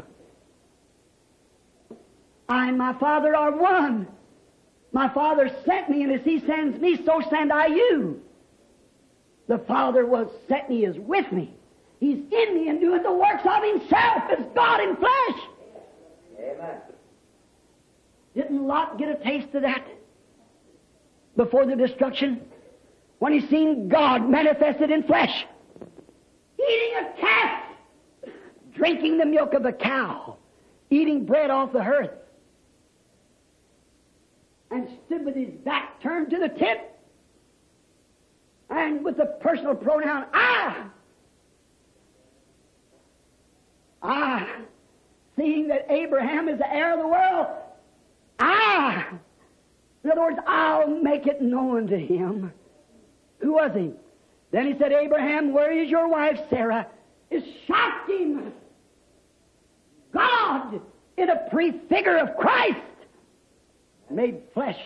I and my Father are one. My Father sent me, and as he sends me, so send I you. The Father was sent me, is with me. He's in me and doing the works of himself as God in flesh. Amen. Didn't Lot get a taste of that before the destruction? When he seen God manifested in flesh, eating a calf, drinking the milk of a cow, eating bread off the hearth, and stood with his back turned to the tent, and with the personal pronoun, I, seeing that Abraham is the heir of the world, in other words, I'll make it known to him. Who was he? Then he said, Abraham, where is your wife Sarah? It shocked him. God, in a prefigure of Christ, made flesh.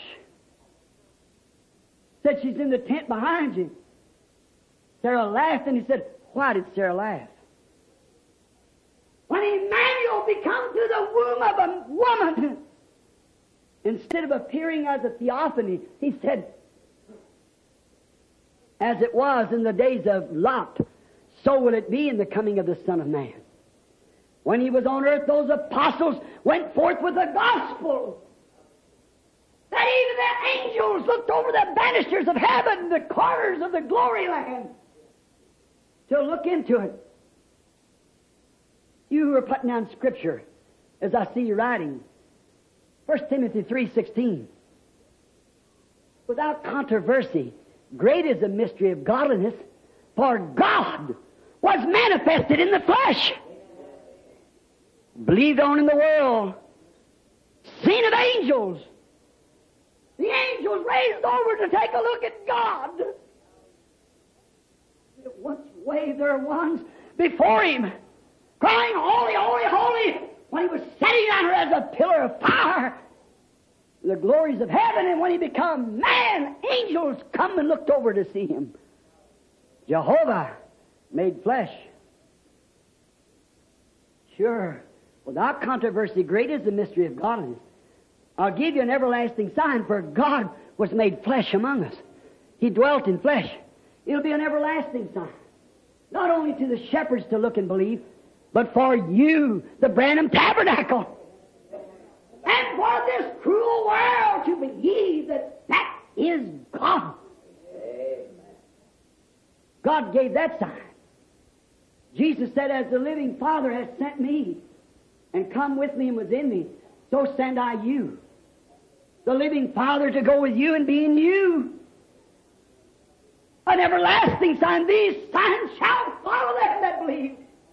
Said she's in the tent behind you. Sarah laughed, and he said, why did Sarah laugh? When Emmanuel becomes to the womb of a woman, instead of appearing as a theophany, he said, as it was in the days of Lot, so will it be in the coming of the Son of Man. When he was on earth, those apostles went forth with the gospel. That even the angels looked over the banisters of heaven, the corners of the glory land, to look into it. You who are putting down Scripture, as I see you writing, 1 Timothy 3:16. Without controversy, great is the mystery of godliness, for God was manifested in the flesh, believed on in the world, seen of angels. The angels raised over to take a look at God. They once waved their wands before him, crying, holy, holy, holy, when he was sitting there as a pillar of fire, the glories of heaven. And when he became man, angels come and looked over to see him. Jehovah made flesh. Sure. Without controversy, great is the mystery of godliness. I'll give you an everlasting sign, for God was made flesh among us. He dwelt in flesh. It'll be an everlasting sign. Not only to the shepherds to look and believe, but for you, the Branham Tabernacle. And for this cruel world to believe that that is God. God gave that sign. Jesus said, as the living Father has sent me and come with me and was in me, so send I you. The living Father to go with you and be in you. An everlasting sign. These signs shall follow them that believe.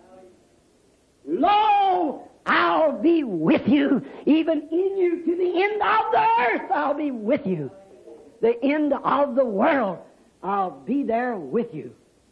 Lo, I'll be with you, even in you, to the end of the earth. I'll be with you. The end of the world, I'll be there with you.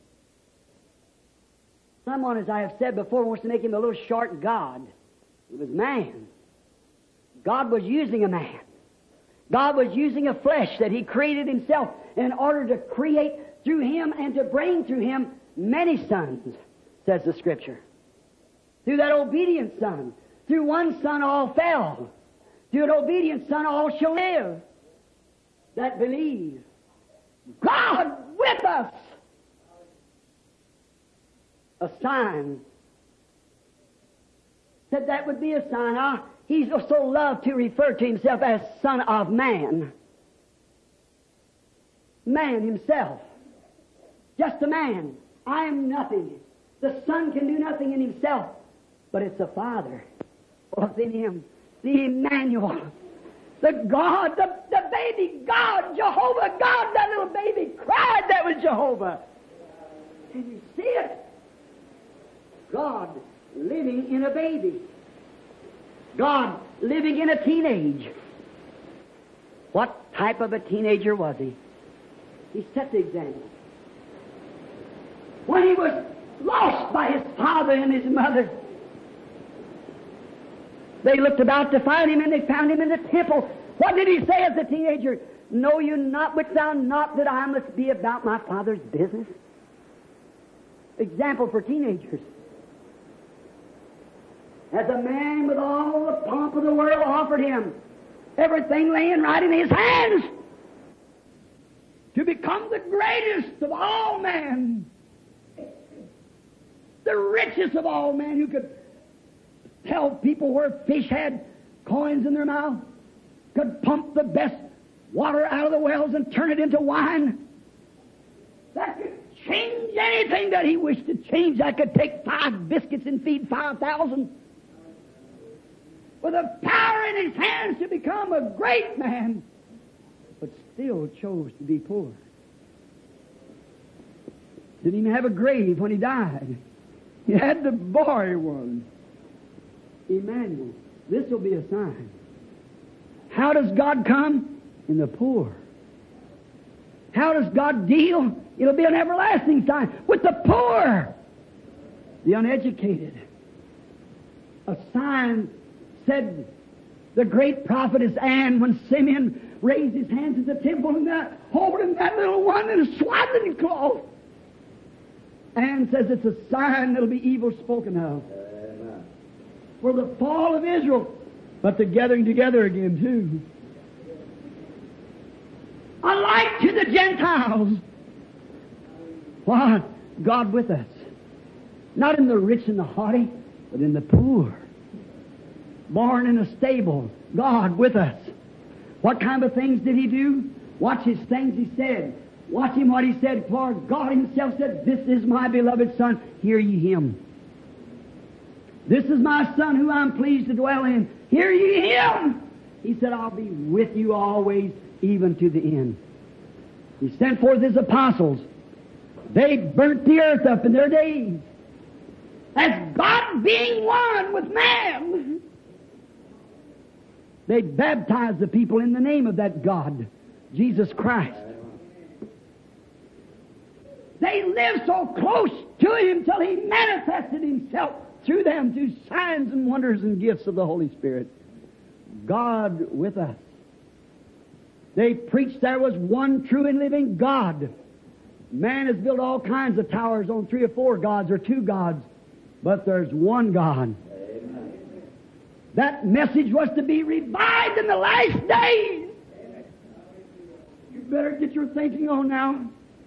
Someone, as I have said before, wants to make him a little short God. It was man. God was using a man. God was using a flesh that He created Himself in order to create through him and to bring through him many sons, says the Scripture. Through that obedient son. Through one son all fell. Through an obedient son all shall live that believe. God with us. A sign. Said that would be a sign. He so loved to refer to himself as Son of Man. Man himself. Just a man. I am nothing. The Son can do nothing in himself, but it's the Father within him. The Emmanuel. The God, the baby God, Jehovah God. That little baby cried, that was Jehovah. Can you see it? God living in a baby. God living in a teenage. What type of a teenager was he? He set the example. When he was lost by his father and his mother, they looked about to find him, and they found him in the temple. What did he say as a teenager? Know you not, wit thou not, that I must be about my Father's business? Example for teenagers. As a man with all the pomp of the world offered him, everything laying right in his hands, to become the greatest of all men, the richest of all men, who could tell people where fish had coins in their mouth, could pump the best water out of the wells and turn it into wine, that could change anything that he wished to change. That could take 5 biscuits and feed 5,000. With a power in his hands to become a great man, but still chose to be poor. Didn't even have a grave when he died. He had to borrow one. Emmanuel, this will be a sign. How does God come? In the poor. How does God deal? It'll be an everlasting sign with the poor, the uneducated. A sign, said the great prophetess Anne, when Simeon raised his hands at the temple and holding that little one in a swaddling cloth. Anne says it's a sign that'll be evil spoken of. Amen. For the fall of Israel, but the gathering together again too. A light to the Gentiles. What? God with us. Not in the rich and the haughty, but in the poor. Born in a stable. God with us. What kind of things did he do? Watch his things he said. Watch him what he said. For God himself said, this is my beloved Son, hear ye him. This is my Son who I'm pleased to dwell in. Hear ye him. He said, I'll be with you always, even to the end. He sent forth his apostles. They burnt the earth up in their days. As God being one with man. They baptized the people in the name of that God, Jesus Christ. They lived so close to him till he manifested himself through them, through signs and wonders and gifts of the Holy Spirit. God with us. They preached there was one true and living God. Man has built all kinds of towers on 3 or 4 gods or 2 gods, but there's one God. That message was to be revived in the last days. You better get your thinking on now.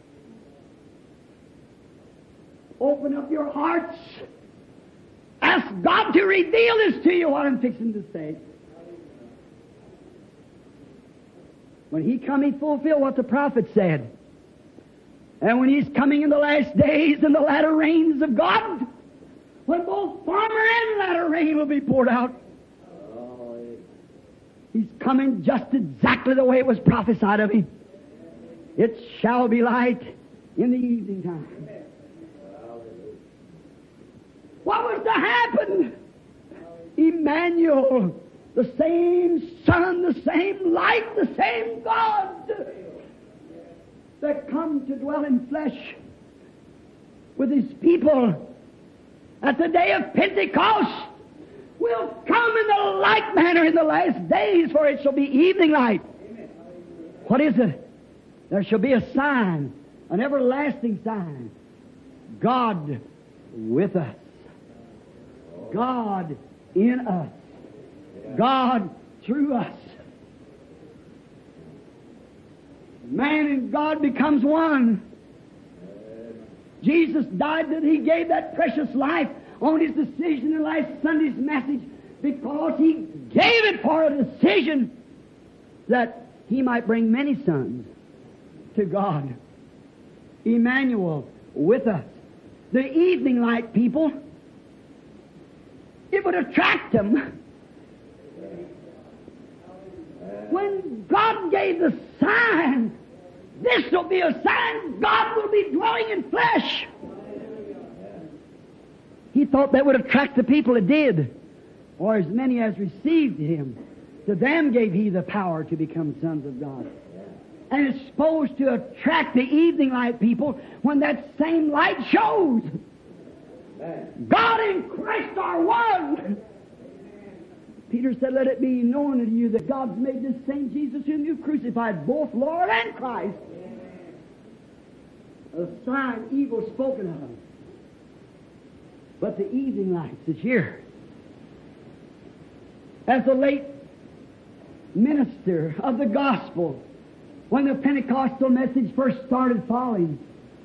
Open up your hearts. Ask God to reveal this to you, what I'm fixing to say. When He come, He fulfill what the prophet said. And when He's coming in the last days and the latter rains of God, when both former and latter rain will be poured out, He's coming just exactly the way it was prophesied of Him. It shall be light in the evening time. What was to happen? Emmanuel, the same Son, the same light, the same God that come to dwell in flesh with His people at the day of Pentecost will come in the like manner in the last days, for it shall be evening light. What is it? There shall be a sign, an everlasting sign. God with us. God in us. God through us. Man and God becomes one. Jesus died that He gave that precious life on His decision in last Sunday's message, because He gave it for a decision that He might bring many sons to God. Emmanuel with us. The evening light, people, it would attract them. When God gave the sign, this will be a sign God will be dwelling in flesh. He thought that would attract the people. It did. Or as many as received Him, to them gave He the power to become sons of God. And it's supposed to attract the evening light people when that same light shows. God and Christ are one. Peter said, let it be known unto you that God's made this same Jesus whom you crucified, both Lord and Christ, a sign evil spoken of. But the evening lights is here. As the late minister of the gospel, when the Pentecostal message first started falling,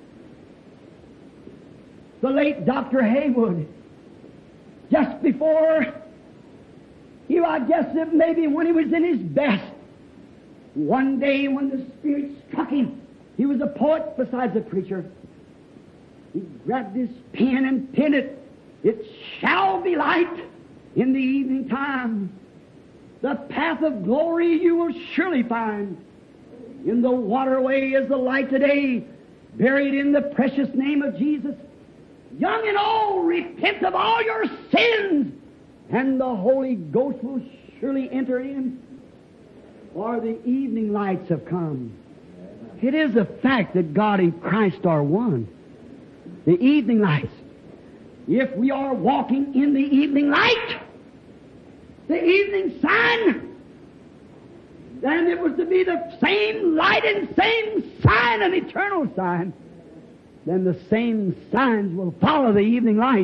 the late Dr. Haywood, just before, I guess it maybe when he was in his best, one day when the Spirit struck him, he was a poet besides a preacher. He grabbed his pen and penned it. It shall be light in the evening time. The path of glory you will surely find. In the waterway is the light today, buried in the precious name of Jesus. Young and old, repent of all your sins, and the Holy Ghost will surely enter in. For the evening lights have come. It is a fact that God and Christ are one. The evening lights. If we are walking in the evening light, the evening sign, then it was to be the same light and same sign, an eternal sign. Then the same signs will follow the evening light.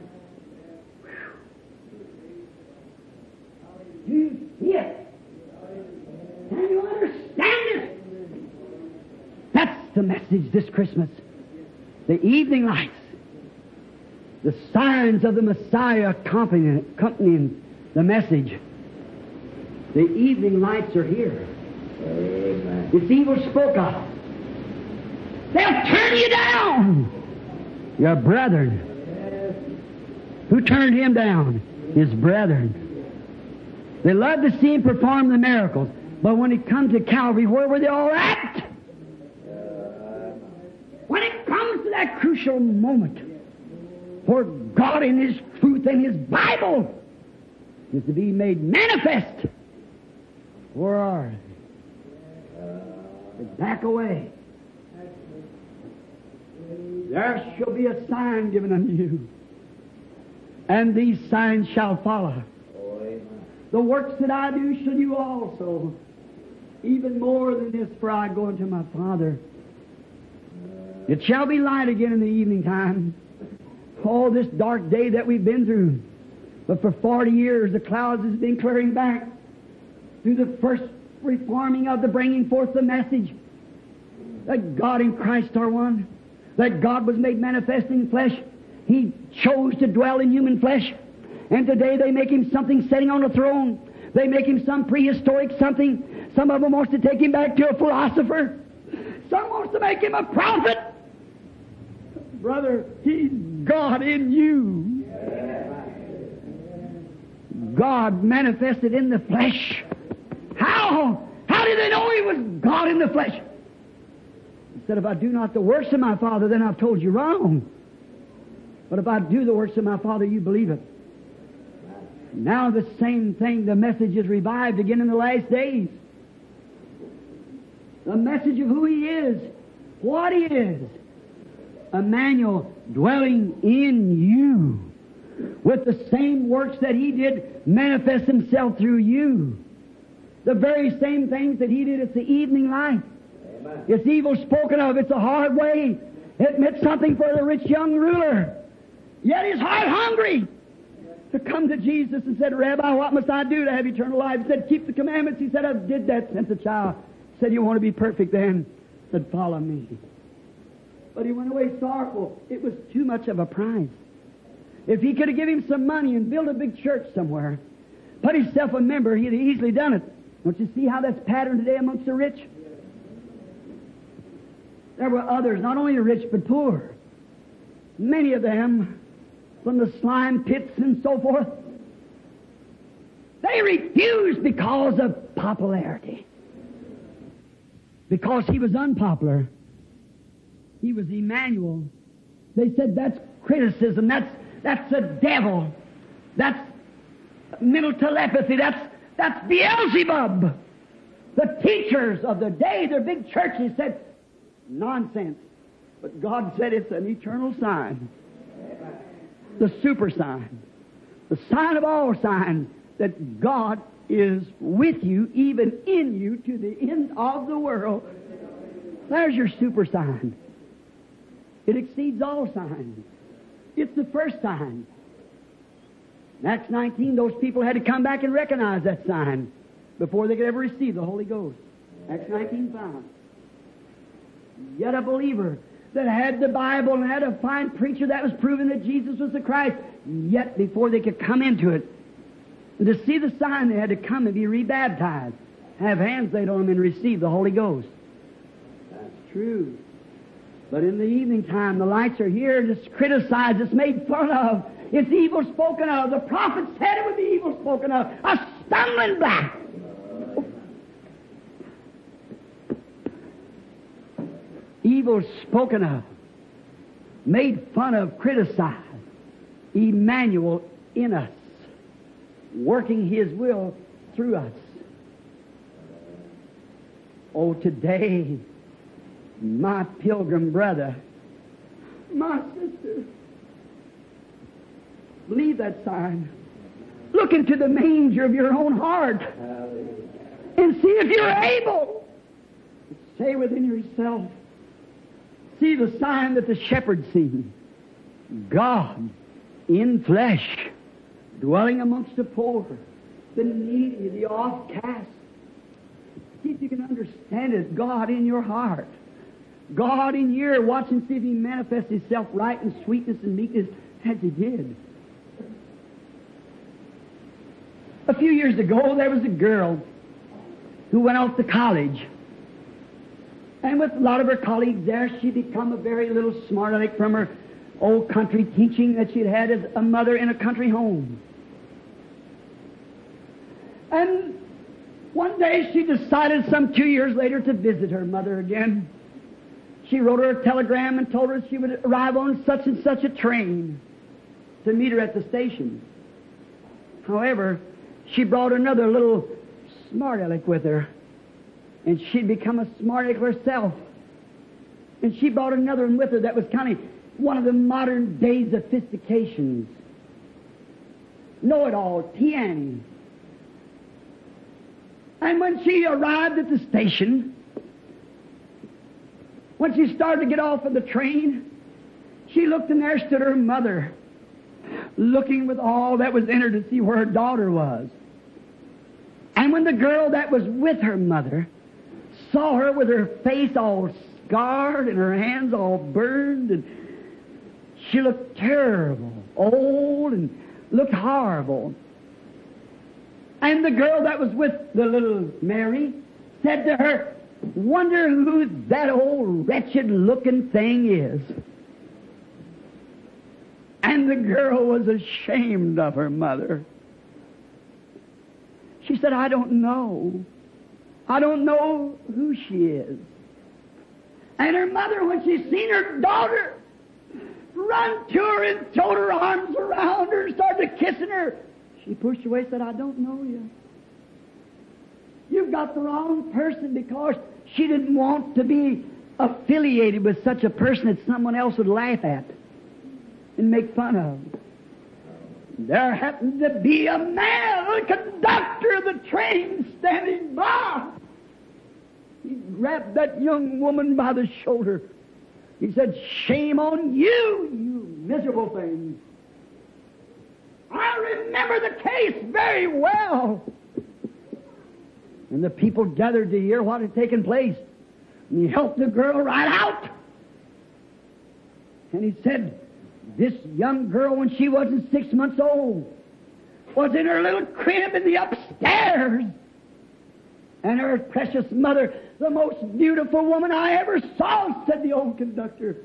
Do you see it? Can you understand it? That's the message this Christmas. The evening lights. The signs of the Messiah accompanying the message. The evening lights are here. Amen. It's evil spoke of. They'll turn you down. Your brethren. Who turned Him down? His brethren. They loved to see Him perform the miracles. But when it comes to Calvary, where were they all at? When it comes to that crucial moment where God in His truth and His Bible is to be made manifest, where are they? They back away. There shall be a sign given unto you, and these signs shall follow. The works that I do shall you also, even more than this, for I go unto my Father. It shall be light again in the evening time. Oh, this dark day that we've been through, But for 40 years, the clouds has been clearing back through the first reforming of the bringing forth the message that God in Christ are one, that God was made manifest in flesh. He chose to dwell in human flesh. And today they make him something sitting on a throne. They make him some prehistoric something. Some of them wants to take him back to a philosopher. Some wants to make him a prophet. Brother, he's God in you. God manifested in the flesh. How? How did they know he was God in the flesh? He said, if I do not the works of my Father, then I've told you wrong. But if I do the works of my Father, you believe it. Now the same thing, the message is revived again in the last days. The message of who he is, what he is. Emmanuel dwelling in you with the same works that he did manifest himself through you. The very same things that he did. It's the evening light. Amen. It's evil spoken of. It's a hard way. It meant something for the rich young ruler. Yet his heart hungry to come to Jesus and said, Rabbi, what must I do to have eternal life? He said, keep the commandments. He said, I did that since a child. He said, you want to be perfect then? He said, follow me. But he went away sorrowful. It was too much of a prize. If he could have given him some money and built a big church somewhere, put himself a member, he'd have easily done it. Don't you see how that's patterned today amongst the rich? There were others, not only the rich, but poor. Many of them, from the slime pits and so forth, they refused because of popularity. Because he was unpopular. He was Emmanuel. They said that's criticism, that's the devil, that's mental telepathy, that's Beelzebub. The teachers of the day, their big churches said, nonsense. But God said it's an eternal sign. The super sign. The sign of all signs that God is with you, even in you, to the end of the world. There's your super sign. It exceeds all signs. It's the first sign. In Acts 19, those people had to come back and recognize that sign before they could ever receive the Holy Ghost. Acts 19:5. Yet a believer that had the Bible and had a fine preacher that was proving that Jesus was the Christ, yet before they could come into it, and to see the sign, they had to come and be rebaptized, have hands laid on them and receive the Holy Ghost. That's true. But in the evening time, the lights are here, and it's criticized, it's made fun of, it's evil spoken of. The prophet said it would be evil spoken of. A stumbling block. Evil spoken of, made fun of, criticized. Emmanuel in us, working his will through us. Oh, today, my pilgrim brother, my sister, believe that sign. Look into the manger of your own heart and see if you're able. Say within yourself, see the sign that the shepherd seen. God in flesh, dwelling amongst the poor, the needy, the offcast. See if you can understand it. God in your heart. God in here, watch and see if he manifests himself right in sweetness and meekness as he did. A few years ago, there was a girl who went off to college. And with a lot of her colleagues there, she'd become a very little smart aleck from her old country teaching that she'd had as a mother in a country home. And one day she decided some 2 years later to visit her mother again. She wrote her a telegram and told her she would arrive on such and such a train to meet her at the station. However, she brought another little smart aleck with her, and she'd become a smart aleck herself. And she brought another one with her that was kind of one of the modern day sophistications. Know-it-all, Tiani. And when she arrived at the station, when she started to get off of the train, she looked and there stood her mother looking with all that was in her to see where her daughter was. And when the girl that was with her mother saw her with her face all scarred and her hands all burned, and she looked terrible, old, and looked horrible. And the girl that was with the little Mary said to her, "Wonder who that old wretched-looking thing is." And the girl was ashamed of her mother. She said, "I don't know. I don't know who she is." And her mother, when she seen her daughter, run to her and threw her arms around her and started kissing her. She pushed away and said, "I don't know you. You've got the wrong person," because she didn't want to be affiliated with such a person that someone else would laugh at and make fun of. There happened to be a man, the conductor of the train, standing by. He grabbed that young woman by the shoulder. He said, "Shame on you, you miserable thing." I remember the case very well. And the people gathered to hear what had taken place. And he helped the girl right out. And he said, this young girl, when she wasn't 6 months old, was in her little crib in the upstairs. And her precious mother, the most beautiful woman I ever saw, said the old conductor,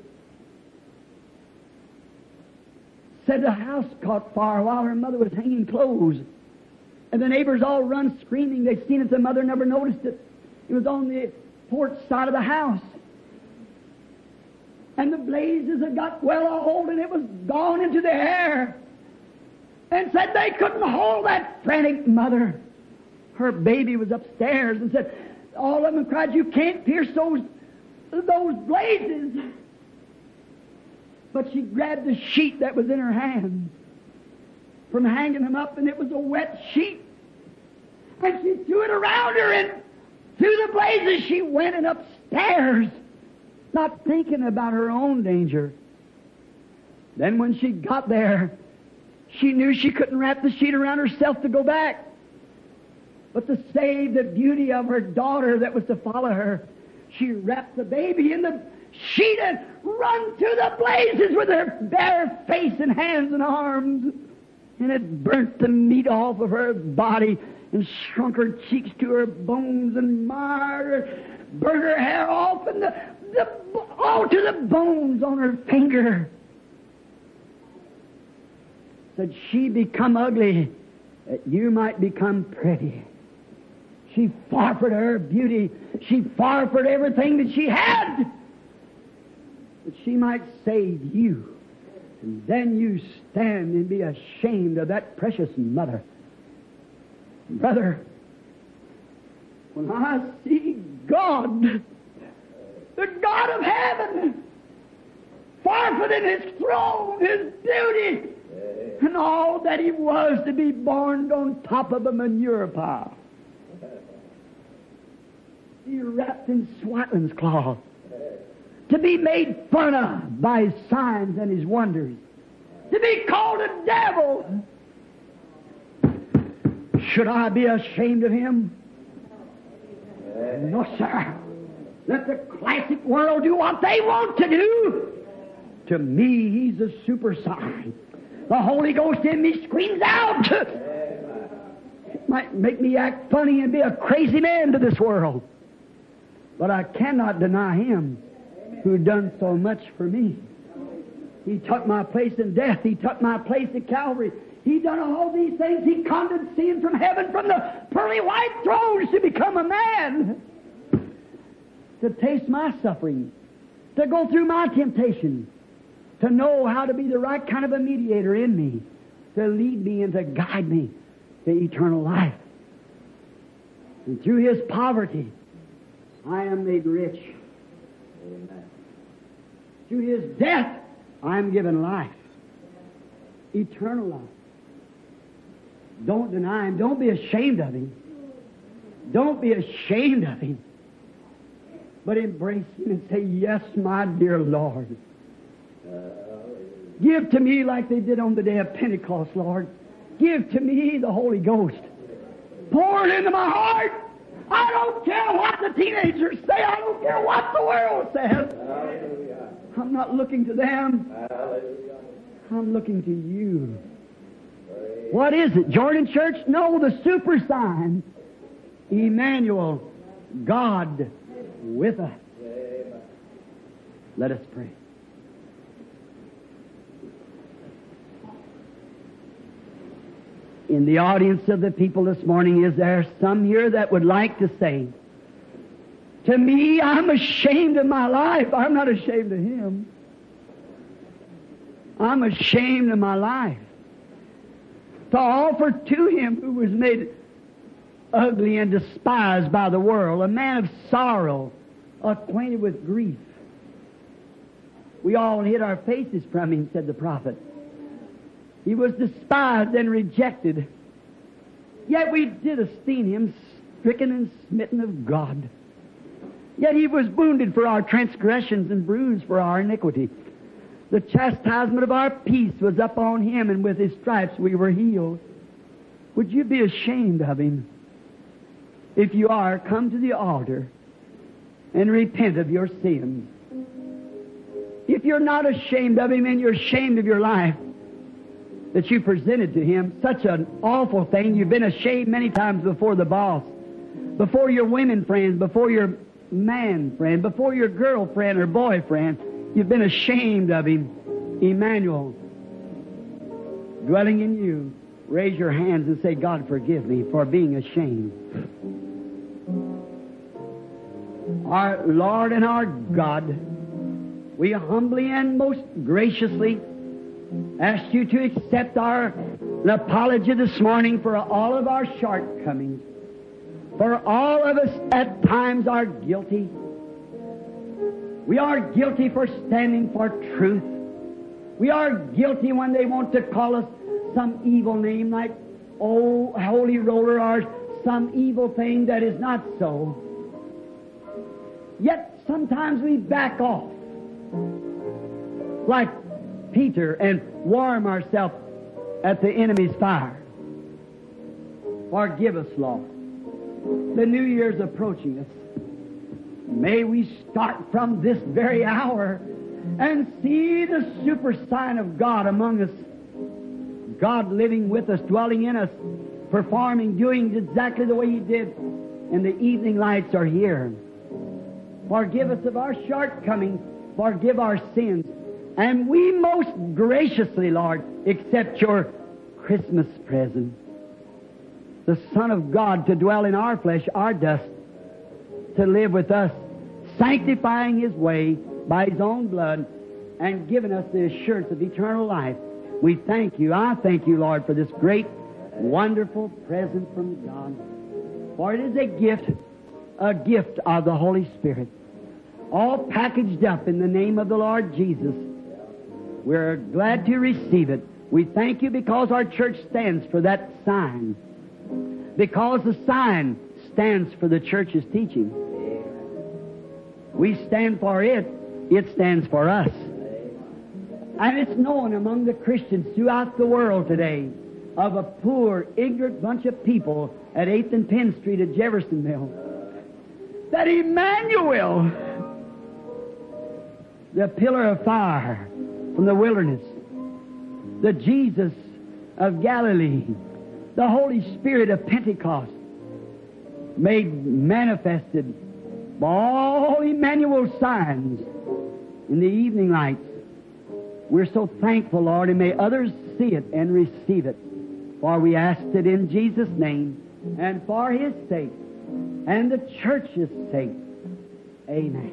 said the house caught fire while her mother was hanging clothes. And the neighbors all run screaming. They'd seen it. The mother never noticed it. It was on the porch side of the house. And the blazes had got well a hold, and it was gone into the air. And said they couldn't hold that frantic mother. Her baby was upstairs, and said, all of them cried, "You can't pierce those blazes." But she grabbed the sheet that was in her hand from hanging them up, and it was a wet sheet. And she threw it around her, and through the blazes she went and upstairs, not thinking about her own danger. Then when she got there, she knew she couldn't wrap the sheet around herself to go back. But to save the beauty of her daughter that was to follow her, she wrapped the baby in the sheet and run to the blazes with her bare face and hands and arms. And it burnt the meat off of her body and shrunk her cheeks to her bones and marred her, burnt her hair off and all to the bones on her finger. Said she become ugly that you might become pretty. She forfeited her beauty. She forfeited everything that she had that she might save you. And then you stand and be ashamed of that precious mother. Brother, when I see God, the God of heaven, forfeiting His throne, His beauty, and all that He was to be born on top of a manure pile, be wrapped in swaddling's cloth, to be made fun of by His signs and His wonders, to be called a devil. Should I be ashamed of Him? No, sir. Let the classic world do what they want to do. To me, He's a super sign. The Holy Ghost in me screams out. It might make me act funny and be a crazy man to this world, but I cannot deny Him who done so much for me. He took my place in death. He took my place at Calvary. He done all these things. He condescended from heaven, from the pearly white thrones, to become a man, to taste my suffering, to go through my temptation, to know how to be the right kind of a mediator in me, to lead me and to guide me to eternal life. And through His poverty, I am made rich. Amen. Through His death, I am given life, eternal life. Don't deny Him. Don't be ashamed of Him. Don't be ashamed of Him. But embrace Him and say, "Yes, my dear Lord. Give to me like they did on the day of Pentecost, Lord. Give to me the Holy Ghost. Pour it into my heart. I don't care what the teenagers say. I don't care what the world says. Hallelujah. I'm not looking to them. Hallelujah. I'm looking to you. What is it? Jordan Church? No, the super sign. Emmanuel, God with us. Let us pray. In the audience of the people this morning, is there some here that would like to say, to me, I'm ashamed of my life. I'm not ashamed of Him. I'm ashamed of my life. To offer to Him who was made ugly and despised by the world, a man of sorrow, acquainted with grief. We all hid our faces from Him, said the prophet. He was despised and rejected. Yet we did esteem Him stricken and smitten of God. Yet He was wounded for our transgressions and bruised for our iniquity. The chastisement of our peace was upon Him, and with His stripes we were healed. Would you be ashamed of Him? If you are, come to the altar and repent of your sins. If you're not ashamed of Him and you're ashamed of your life that you presented to Him, such an awful thing, you've been ashamed many times before the boss, before your women friends, before your man friend, before your girlfriend or boyfriend. You've been ashamed of Him. Emmanuel, dwelling in you, raise your hands and say, God, forgive me for being ashamed. Our Lord and our God, we humbly and most graciously ask you to accept our apology this morning for all of our shortcomings. For all of us at times are guilty. We are guilty for standing for truth. We are guilty when they want to call us some evil name like, oh, holy roller, or some evil thing that is not so. Yet sometimes we back off like Peter and warm ourselves at the enemy's fire. Forgive us, Lord. The New Year's approaching us. May we start from this very hour and see the super sign of God among us. God living with us, dwelling in us, performing, doing exactly the way He did. And the evening lights are here. Forgive us of our shortcomings. Forgive our sins. And we most graciously, Lord, accept your Christmas present. The Son of God to dwell in our flesh, our dust, to live with us, sanctifying His way by His own blood and giving us the assurance of eternal life. We thank you. I thank you, Lord, for this great, wonderful present from God. For it is a gift of the Holy Spirit, all packaged up in the name of the Lord Jesus. We're glad to receive it. We thank you because our church stands for that sign. Because the sign stands for the church's teaching. We stand for it. It stands for us. And it's known among the Christians throughout the world today of a poor, ignorant bunch of people at 8th and Penn Street at Jeffersonville that Emmanuel, the pillar of fire from the wilderness, the Jesus of Galilee, the Holy Spirit of Pentecost, made manifested by all Emmanuel's signs in the evening lights. We're so thankful, Lord, and may others see it and receive it. For we ask it in Jesus' name and for His sake and the church's sake. Amen.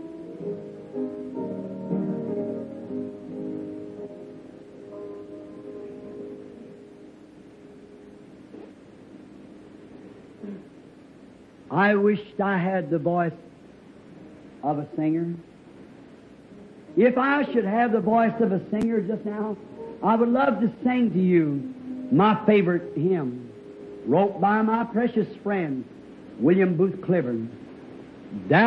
I wished I had the voice of a singer. If I should have the voice of a singer just now, I would love to sing to you my favorite hymn, wrote by my precious friend, William Booth Cliburn.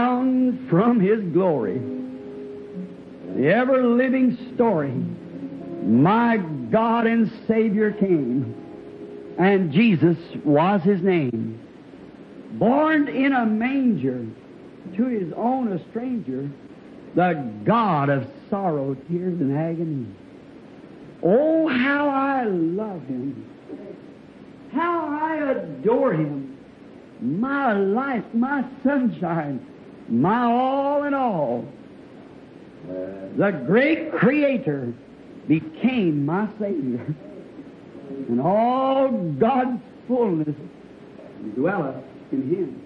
Down from His glory, the ever-living story my God and Savior came, and Jesus was His name. Born in a manger, to His own a stranger, the God of sorrow, tears, and agony. Oh, how I love Him. How I adore Him. My life, my sunshine, my all in all. The great Creator became my Savior. And all God's fullness dwelleth in Him.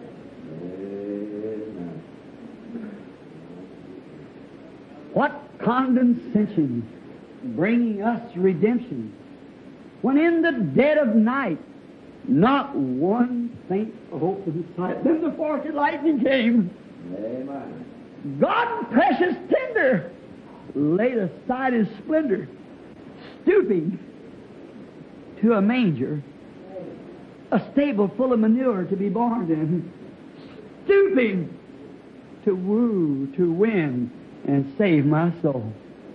What condescension, bringing us redemption, when in the dead of night not one faint hope in sight. Then the forked lightning came. Amen. God, precious tender, laid aside His splendor, stooping to a manger, a stable full of manure to be born in, stooping to woo, to win, and save my soul.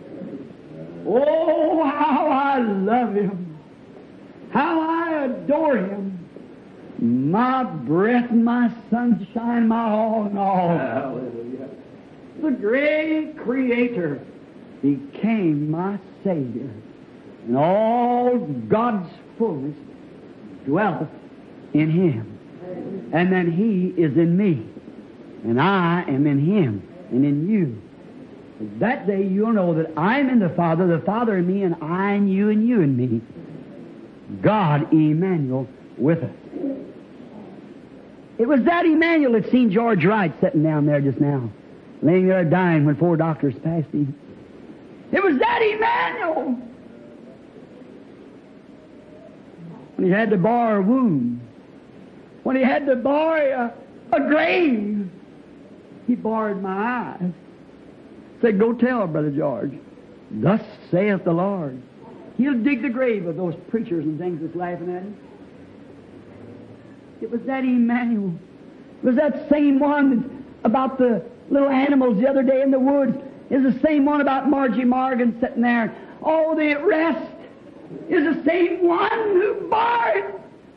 Oh, how I love Him. How I adore Him. My breath, my sunshine, my all in all. Hallelujah. The great Creator became my Savior. And all God's fullness dwelleth in Him. And then He is in me. And I am in Him and in you. That day you'll know that I'm in the Father in me, and I in you, and you in me. God, Emmanuel, with us. It was that Emmanuel that seen George Wright sitting down there just now, laying there dying when 4 doctors passed him. It was that Emmanuel. When he had to bar a wound, when he had to bar a grave, he barred my eyes. Said, go tell Brother George, thus saith the Lord. He'll dig the grave of those preachers and things that's laughing at him. It was that Emmanuel. It was that same one about the little animals the other day in the woods. Is the same one about Margie Morgan sitting there. Oh, the rest is the same one who barred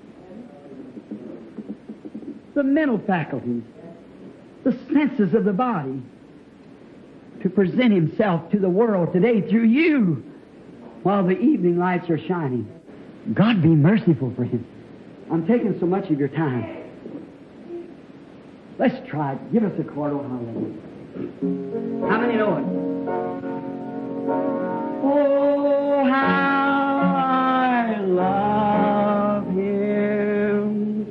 the mental faculties, the senses of the body, to present Himself to the world today through you while the evening lights are shining. God be merciful, friends. I'm taking so much of your time. Let's try it. Give us a chord, oh hallelujah. How many know it? Oh, how I love Him.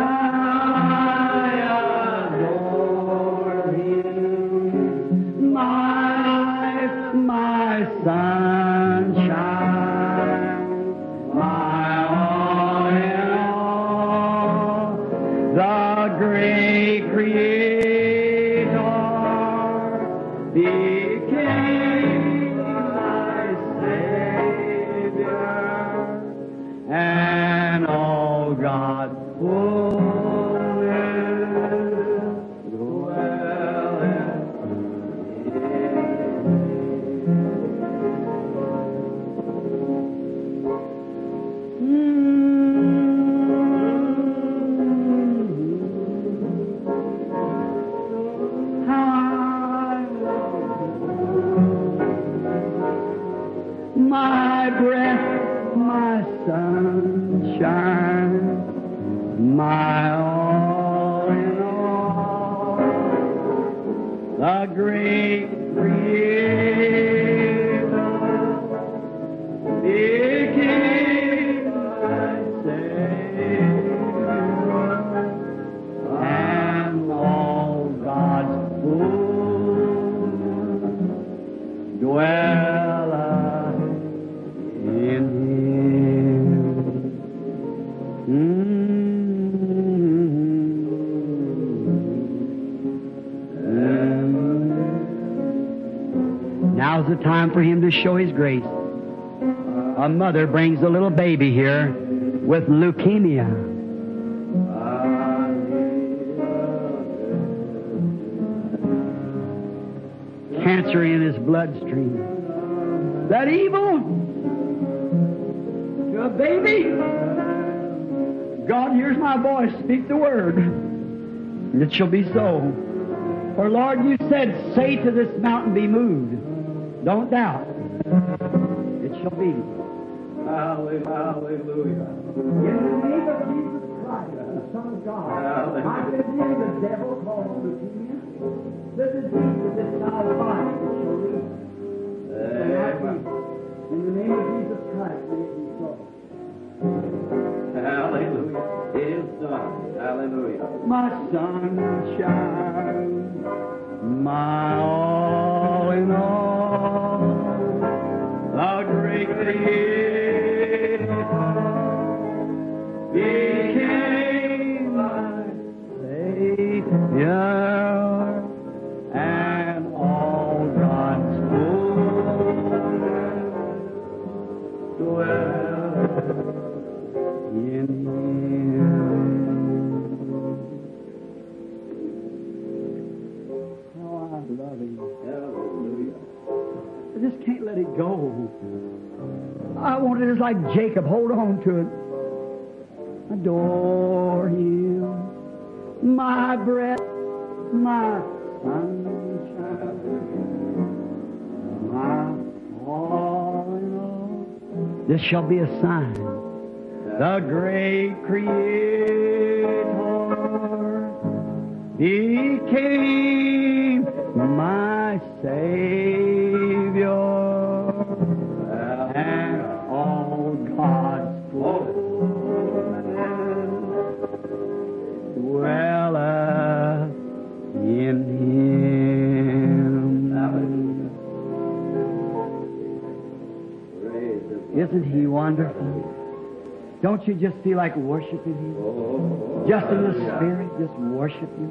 I adore Him. My sunshine, my all in all, the great Creator became my Savior, and all God's fullness dwelleth my breath, my sunshine, my all in all, the great Creator became my Savior, and all God's fullness dwelleth in Him. Now's the time for Him to show His grace. A mother brings a little baby here with leukemia. Cancer in his bloodstream. that evil to a baby. God hears my voice. Speak the word. And it shall be so. For Lord, you said, say to this mountain, be moved. Don't doubt. It shall be. Hallelujah. In the name of Jesus Christ, the Son of God, I rebuke the devil called leukemia, the disease of this child's body that shall leave. In the name of Jesus Christ, may it be so. Hallelujah. It is done. Hallelujah. My sunshine, my all in all, the great Creator became my Savior, and all God's fullness dwells in Him. Oh, I love Him. Hallelujah. I just can't let it go. I want it just like Jacob. Hold on to it. Adore Him. My breath, my sunshine, my all in all. This shall be a sign. The great Creator became my Savior, and all God's fullness dwelleth in Him. Isn't He wonderful? Don't you just feel like worshiping Him? Just in the Spirit, just worship Him.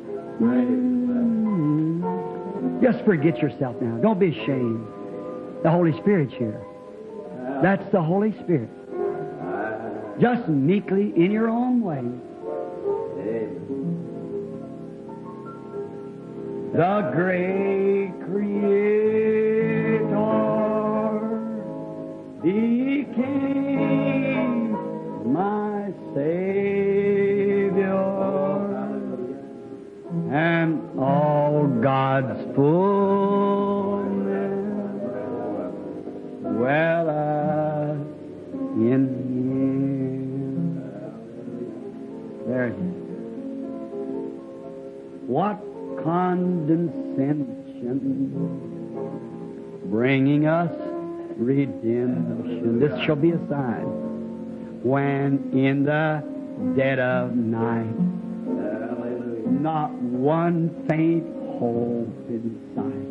Just forget yourself now. Don't be ashamed. The Holy Spirit's here. That's the Holy Spirit. Just meekly, in your own way. The great Creator became my Savior, and all God's fullness dwelleth in Him. There it is. What condescension, bringing us redemption. This shall be a sign. When in the dead of night, not one faint hope in sight,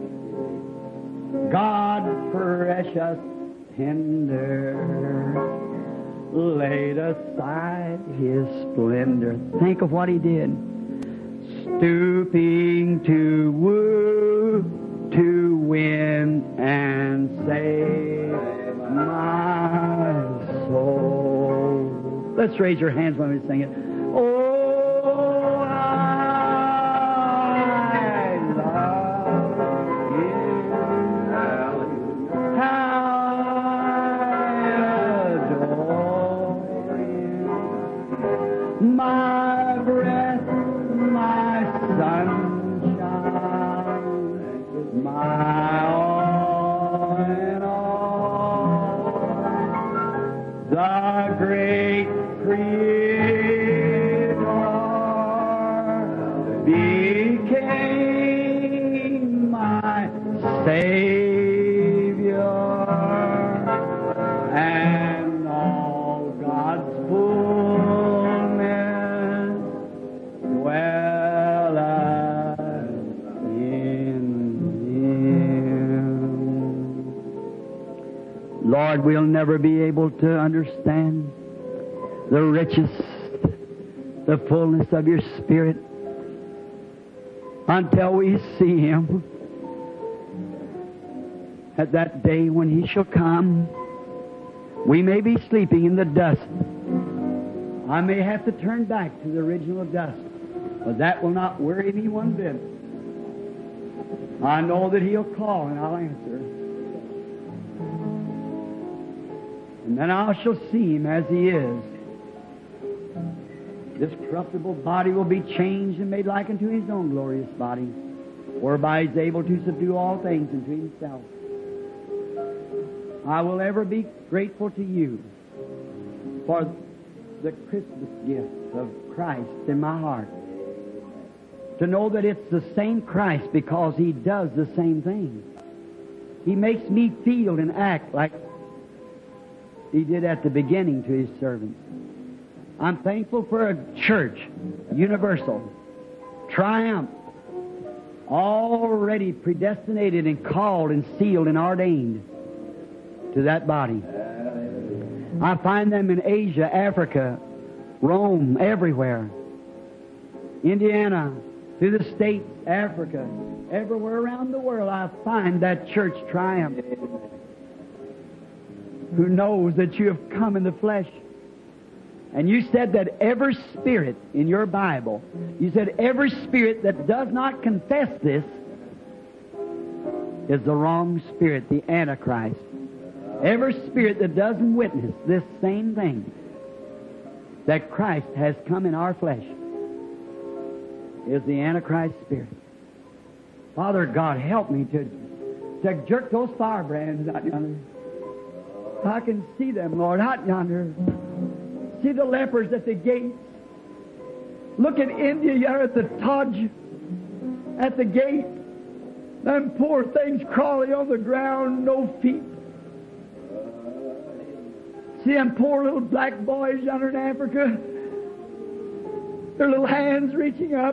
God precious tender laid aside His splendor. Think of what He did. Stooping to woo, to win and save my soul. Let's raise your hands when we sing it. Oh, I love You. How I adore You. My breath, my sunshine, my all in all, the great Creator became my Savior, and all God's fullness dwelleth in Him. Lord, we'll never be able to understand the richest, the fullness of Your Spirit until we see Him at that day when He shall come. We may be sleeping in the dust. I may have to turn back to the original dust, but that will not worry me one bit. I know that He'll call and I'll answer. And then I shall see Him as He is. This corruptible body will be changed and made like unto His own glorious body, whereby He's able to subdue all things unto Himself. I will ever be grateful to You for the Christmas gift of Christ in my heart. To know that it's the same Christ because He does the same thing. He makes me feel and act like He did at the beginning to His servants. I'm thankful for a church, universal, triumph, already predestinated and called and sealed and ordained to that body. I find them in Asia, Africa, Rome, everywhere. Indiana, through the States, Africa, everywhere around the world, I find that church triumph. Who knows that you have come in the flesh. And you said that every spirit in your Bible, you said every spirit that does not confess this is the wrong spirit, the Antichrist. Every spirit that doesn't witness this same thing, that Christ has come in our flesh, is the Antichrist spirit. Father God, help me to jerk those firebrands out yonder. I can see them, Lord, out yonder. See the lepers at the gates. Look at India here at the Taj, at the gate. Them poor things crawling on the ground, no feet. See them poor little black boys yonder in Africa. Their little hands reaching up.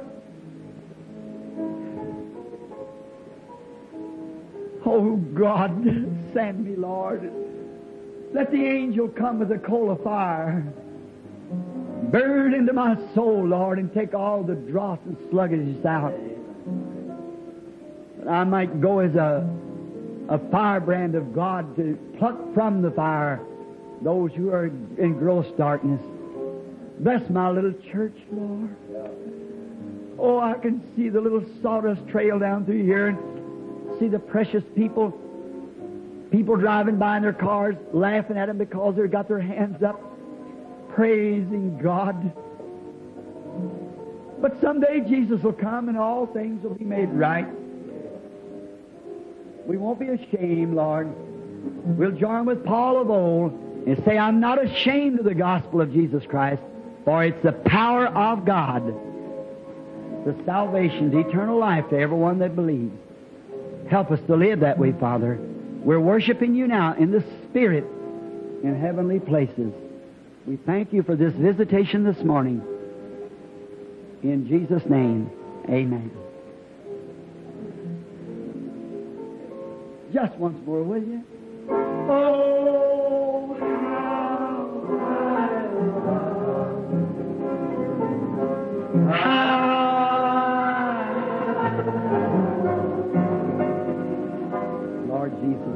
Oh God, send me, Lord. Let the angel come with a coal of fire. Burn into my soul, Lord, and take all the dross and sluggishness out. That I might go as a firebrand of God to pluck from the fire those who are in gross darkness. Bless my little church, Lord. Oh, I can see the little sawdust trail down through here and see the precious people driving by in their cars, laughing at them because they've got their hands up, praising God. But someday Jesus will come and all things will be made right. We won't be ashamed, Lord. We'll join with Paul of old and say, I'm not ashamed of the gospel of Jesus Christ, for it's the power of God, the salvation, the eternal life to everyone that believes. Help us to live that way, Father. We're worshiping You now in the Spirit in heavenly places. We thank You for this visitation this morning. In Jesus' name, amen. Just once more, will you? Oh, how Lord Jesus,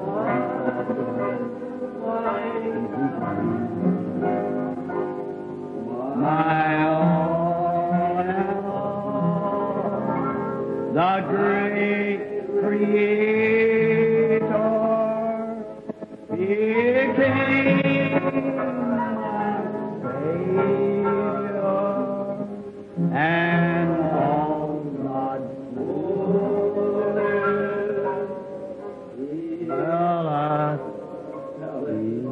my all and all, the great Creator became my Savior, and all God's fullness will I see.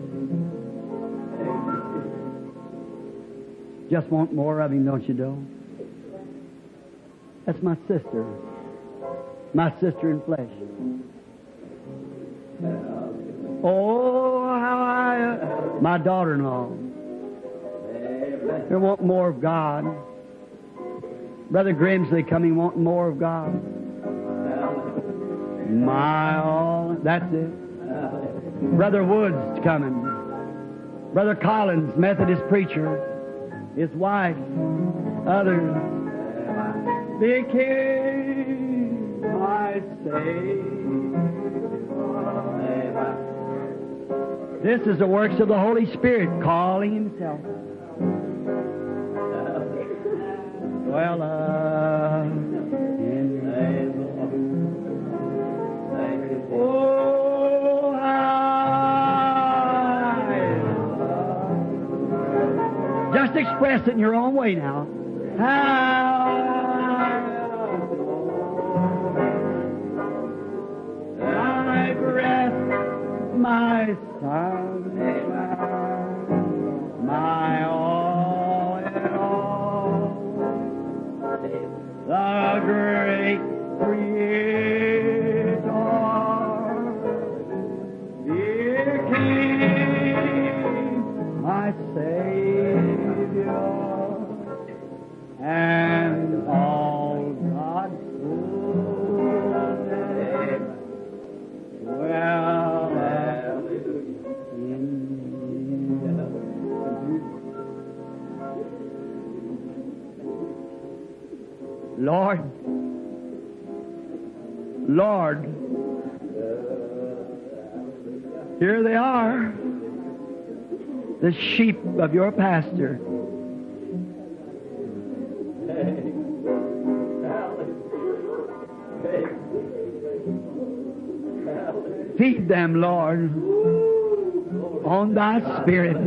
Just want more of Him, don't you, Doe? That's my sister. My sister in flesh. Oh, how my daughter-in-law. They want more of God. Brother Grimsley coming wanting more of God. My all. That's it. Brother Woods coming. Brother Collins, Methodist preacher. His wife. Others. Became my Savior. This is the works of the Holy Spirit calling Himself. Well, oh, I express it in your own way now. My breath, my sunshine, my all in all, the great Creator, dear King, my Savior, and all God's fullness dwell in you. Lord, Lord, here they are, the sheep of your pasture. Feed them, Lord, on thy Spirit.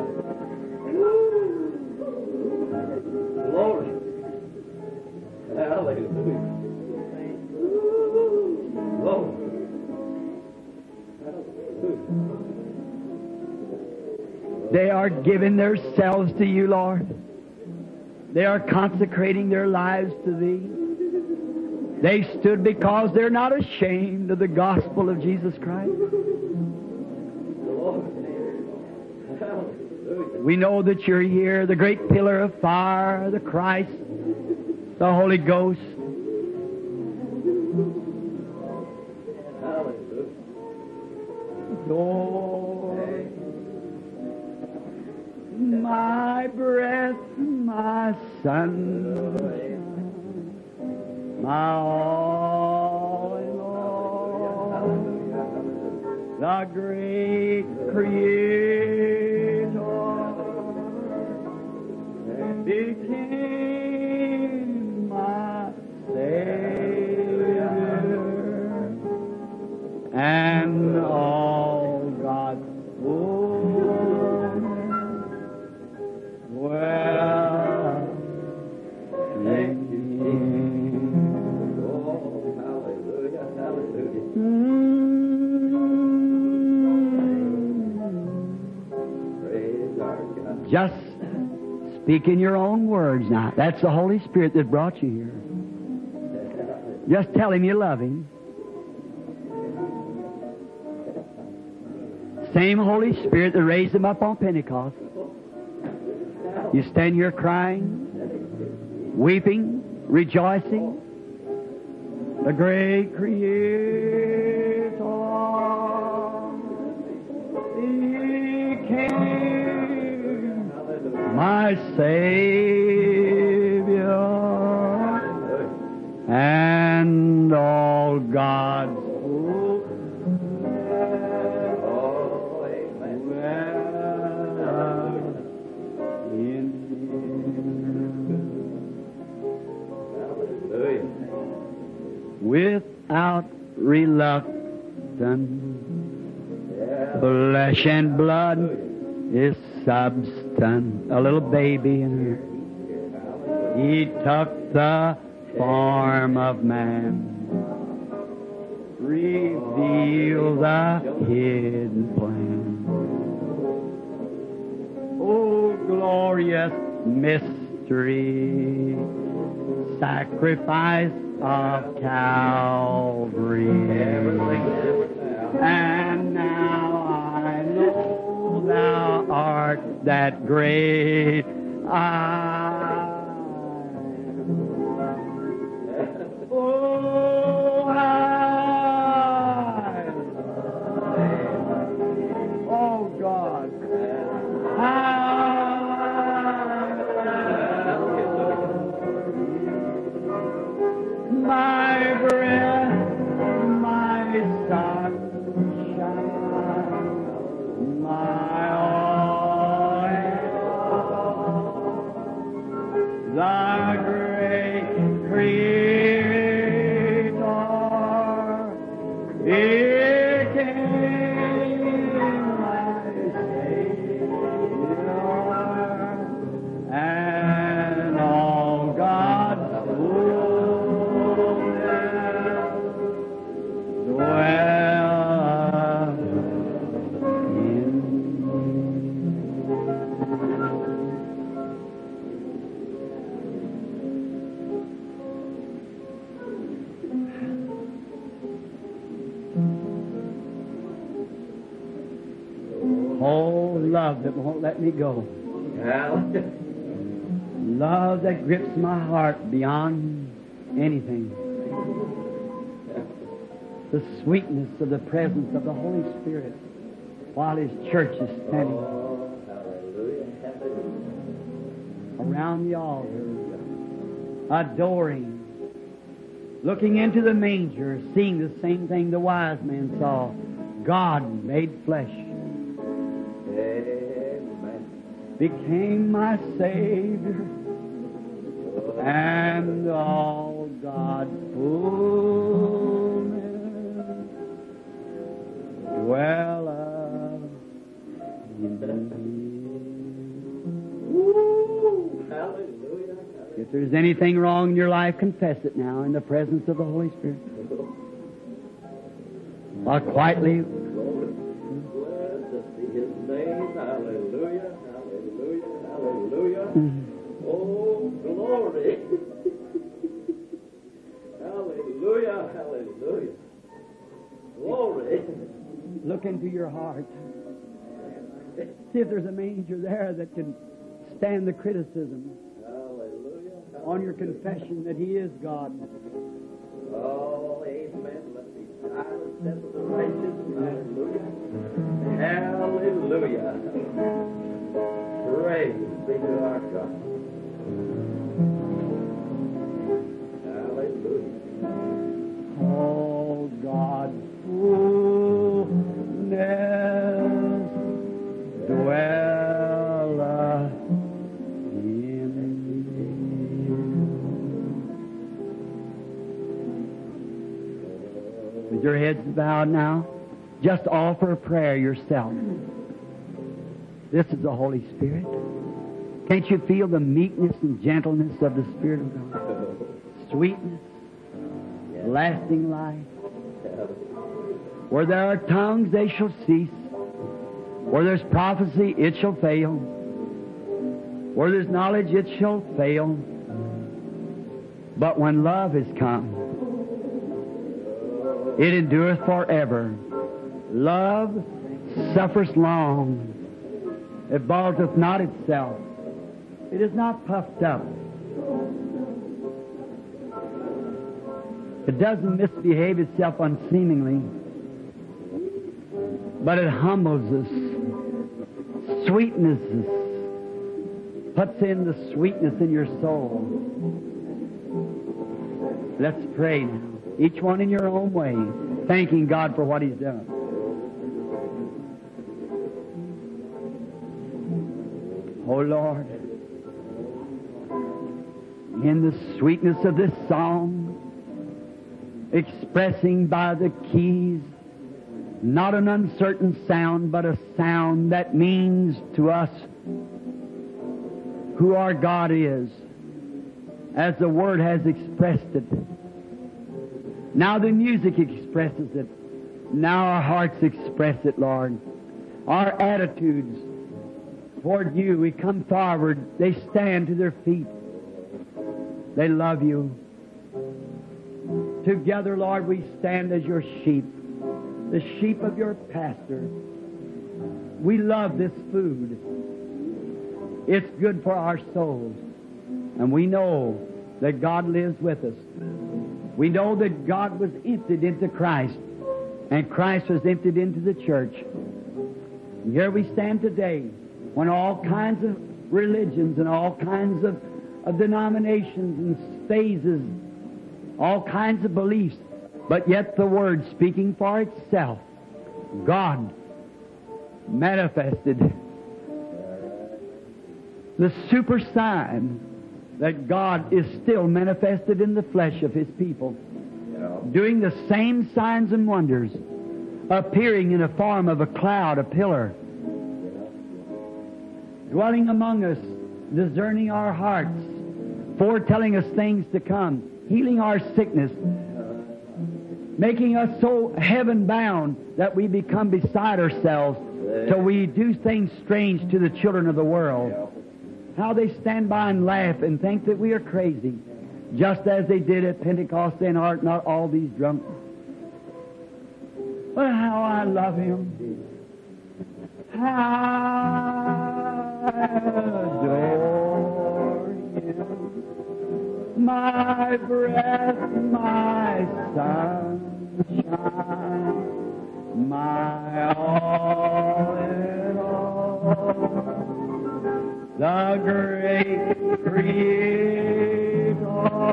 Glory. Hallelujah. Glory. They are giving themselves to you, Lord. They are consecrating their lives to Thee. They stood because they're not ashamed of the gospel of Jesus Christ. We know that you're here, the great pillar of fire, the Christ, the Holy Ghost. Lord, my breath, my sunshine, my all in all, the great Creator became my Savior, and all God's fullness dwell in Him. Hallelujah. Hallelujah. Praise our God. Just speak in your own words now. That's the Holy Spirit that brought you here. Just tell Him you love Him. Same Holy Spirit that raised Him up on Pentecost. You stand here crying, weeping, rejoicing. The great Creator, He came, my Savior, and all God's without reluctance, flesh and blood is substance. A little baby in her. He took the form of man, revealed the hidden plan. Oh, glorious mystery, sacrifice of Calvary. And now I know Thou art that great I am. Oh, oh God, my breath, my sunshine, my all in all, the great Creator, He came my Savior, Oh, love that won't let me go. Hallelujah. Love that grips my heart beyond anything. The sweetness of the presence of the Holy Spirit while His church is standing Oh, hallelujah. around the altar, adoring, looking into the manger, seeing the same thing the wise man saw, God made flesh, Amen. became my Savior, and all God's fullness dwelleth in Woo! Hallelujah. me. If there's anything wrong in your life, confess it now in the presence of the Holy Spirit. While quietly, Blessed be His name. Hallelujah. Hallelujah. Hallelujah. Oh, glory. Hallelujah. Hallelujah. Glory. look into your heart. See if there's a manger there that can stand the criticism Hallelujah. on your confession that He is God. Oh, amen. Let me silence them of the righteous. Hallelujah. Hallelujah. Praise be to our God. Hallelujah. Oh, God's fullness dwelleth in you. With your heads bowed now, just offer a prayer yourself. This is the Holy Spirit. Can't you feel the meekness and gentleness of the Spirit of God? Sweetness, lasting life. Where there are tongues, they shall cease. Where there's prophecy, it shall fail. Where there's knowledge, it shall fail. But when love has come, it endureth forever. Love suffers long. It vaunteth not itself. It is not puffed up. It doesn't misbehave itself unseemingly, but it humbles us, sweetens us, puts in the sweetness in your soul. Let's pray now, each one in your own way, thanking God for what He's done. Oh Lord, in the sweetness of this song, expressing by the keys not an uncertain sound, but a sound that means to us who our God is, as the Word has expressed it. Now the music expresses it. Now our hearts express it, Lord. Our attitudes toward You, we come forward. They stand to their feet. They love You. Together, Lord, we stand as Your sheep, the sheep of Your pasture. We love this food. It's good for our souls. And we know that God lives with us. We know that God was emptied into Christ, and Christ was emptied into the church. And here we stand today, when all kinds of religions and all kinds of denominations and phases, all kinds of beliefs, but yet the Word speaking for itself, God manifested. The super sign that God is still manifested in the flesh of His people, doing the same signs and wonders, appearing in the form of a cloud, a pillar, dwelling among us, discerning our hearts, foretelling us things to come, healing our sickness, making us so heaven-bound that we become beside ourselves till we do things strange to the children of the world. How they stand by and laugh and think that we are crazy, just as they did at Pentecost, and are not all these drunk. But how I love Him. I adore you, my breath, my sunshine, my all in all, the great Creator,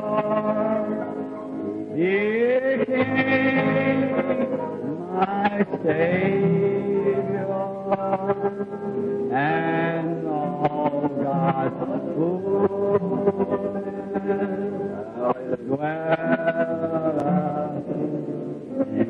dear King, my Savior, and all God's fullness dwelleth in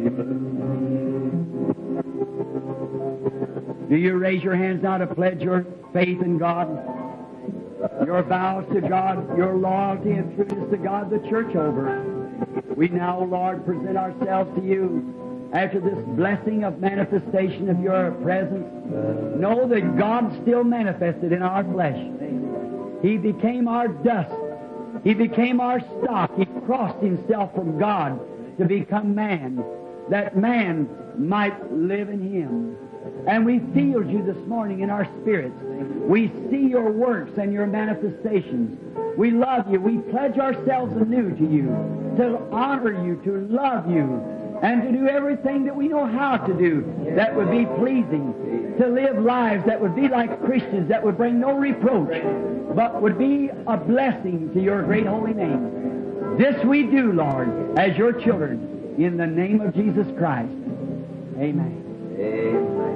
me. Do you raise your hands now to pledge your faith in God, your vows to God, your loyalty and trueness to God, the church over? We now, Lord, present ourselves to you after this blessing of manifestation of your presence. Know that God still manifested in our flesh. He became our dust. He became our stock. He crossed himself from God to become man, that man might live in him. And we feel you this morning in our spirits. We see your works and your manifestations. We love you. We pledge ourselves anew to you, to honor you, to love you, and to do everything that we know how to do that would be pleasing, to live lives that would be like Christians, that would bring no reproach, but would be a blessing to your great holy name. This we do, Lord, as your children, in the name of Jesus Christ. Amen. Amen.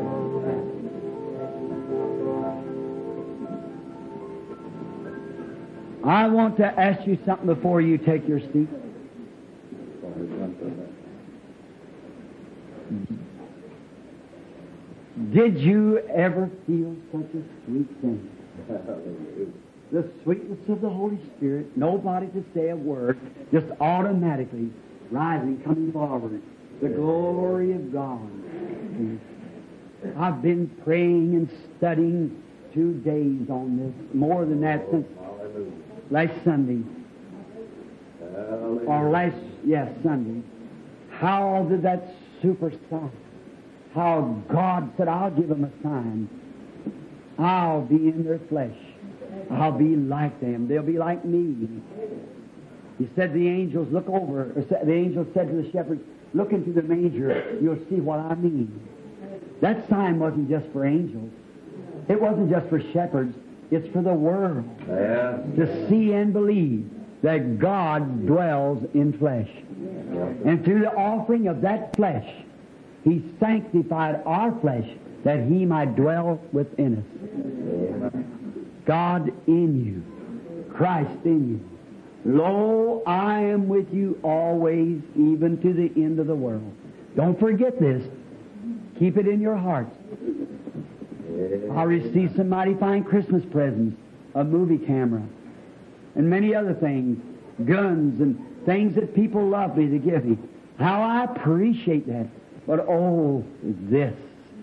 I want to ask you something before you take your seat. Did you ever feel such a sweet thing? The sweetness of the Holy Spirit, nobody to say a word, just automatically rising, coming forward. The glory of God. I've been praying and studying 2 days on this, more than that since last Sunday. Sunday. How did that super sign? How God said, I'll give them a sign. I'll be in their flesh. I'll be like them. They'll be like me. He said the angels look over, or the angel said to the shepherds, look into the manger, you'll see what I mean. That sign wasn't just for angels. It wasn't just for shepherds. It's for the world to see and believe that God dwells in flesh. And through the offering of that flesh, He sanctified our flesh that He might dwell within us. God in you, Christ in you. Lo, I am with you always, even to the end of the world. Don't forget this. Keep it in your hearts. I received some mighty fine Christmas presents, a movie camera, and many other things, guns and things that people love me to give me. How I appreciate that. But oh, this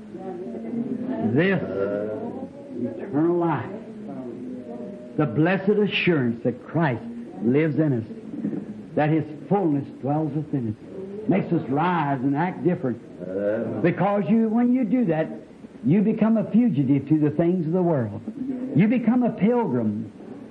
eternal life, the blessed assurance that Christ lives in us, that His fullness dwells within us, makes us rise and act different. Because when you do that, you become a fugitive to the things of the world. You become a pilgrim.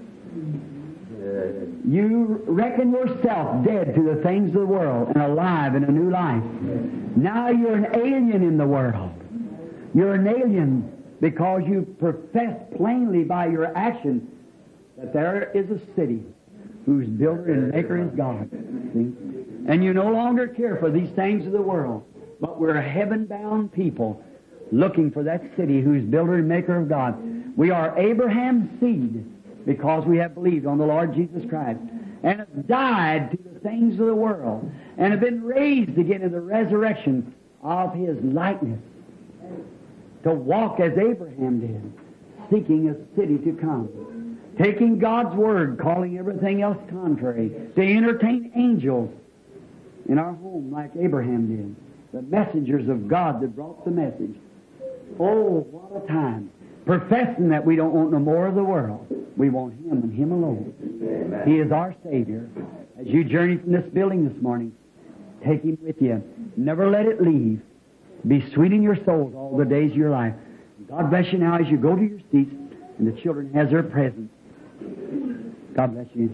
You reckon yourself dead to the things of the world and alive in a new life. Now you're an alien in the world. You're an alien because you profess plainly by your action that there is a city whose builder and maker is God. See? And you no longer care for these things of the world, but we're a heaven-bound people looking for that city whose builder and maker of God. We are Abraham's seed because we have believed on the Lord Jesus Christ and have died to the things of the world and have been raised again in the resurrection of His likeness to walk as Abraham did, seeking a city to come, taking God's Word, calling everything else contrary, to entertain angels in our home like Abraham did, the messengers of God that brought the message. Oh, what a time. Professing that we don't want no more of the world. We want Him and Him alone. Amen. He is our Savior. As you journey from this building this morning, take Him with you. Never let it leave. Be sweet in your souls all the days of your life. God bless you now as you go to your seats and the children has their presents. God bless you.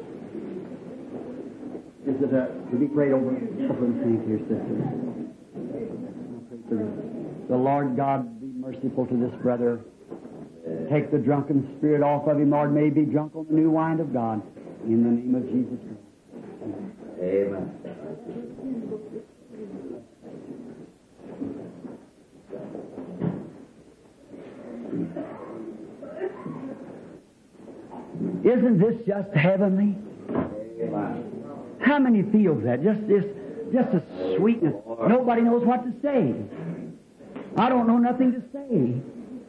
Is it to be prayed over the things here, sister? I pray for this. The Lord God be merciful to this brother. Take the drunken spirit off of him, Lord. May he be drunk on the new wine of God. In the name of Jesus Christ. Amen. Isn't this just heavenly? Amen. How many feels that? Just a sweetness. Nobody knows what to say. I don't know nothing to say.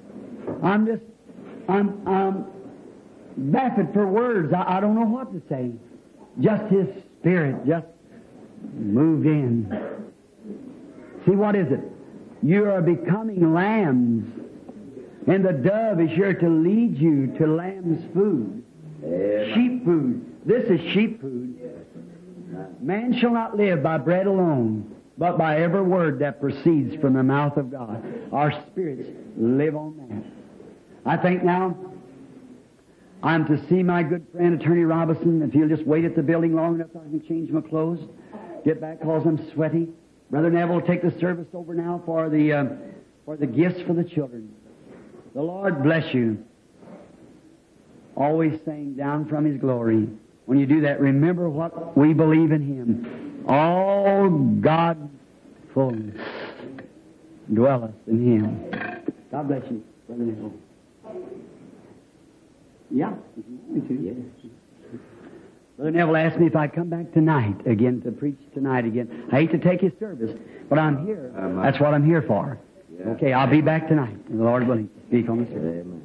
I'm baffled for words. I don't know what to say. Just His Spirit just moved in. See, what is it? You are becoming lambs, and the dove is here to lead you to lamb's food. Amen. Sheep food. This is sheep food. Man shall not live by bread alone, but by every word that proceeds from the mouth of God. Our spirits live on that. I think now I'm to see my good friend Attorney Robinson. If he'll just wait at the building long enough, I can change my clothes, get back because I'm sweaty. Brother Neville will take the service over now for the gifts for the children. The Lord bless you. Always saying down from His glory. When you do that, remember what we believe in Him. All God's fullness dwelleth in Him. God bless you, Brother Neville. Yeah, if you want me to. Yes. Brother Neville asked me if I'd come back tonight again to preach tonight again. I hate to take his service, but I'm here. That's what I'm here for. Yeah. Okay, I'll be back tonight. And the Lord willing, speak on the service. Amen.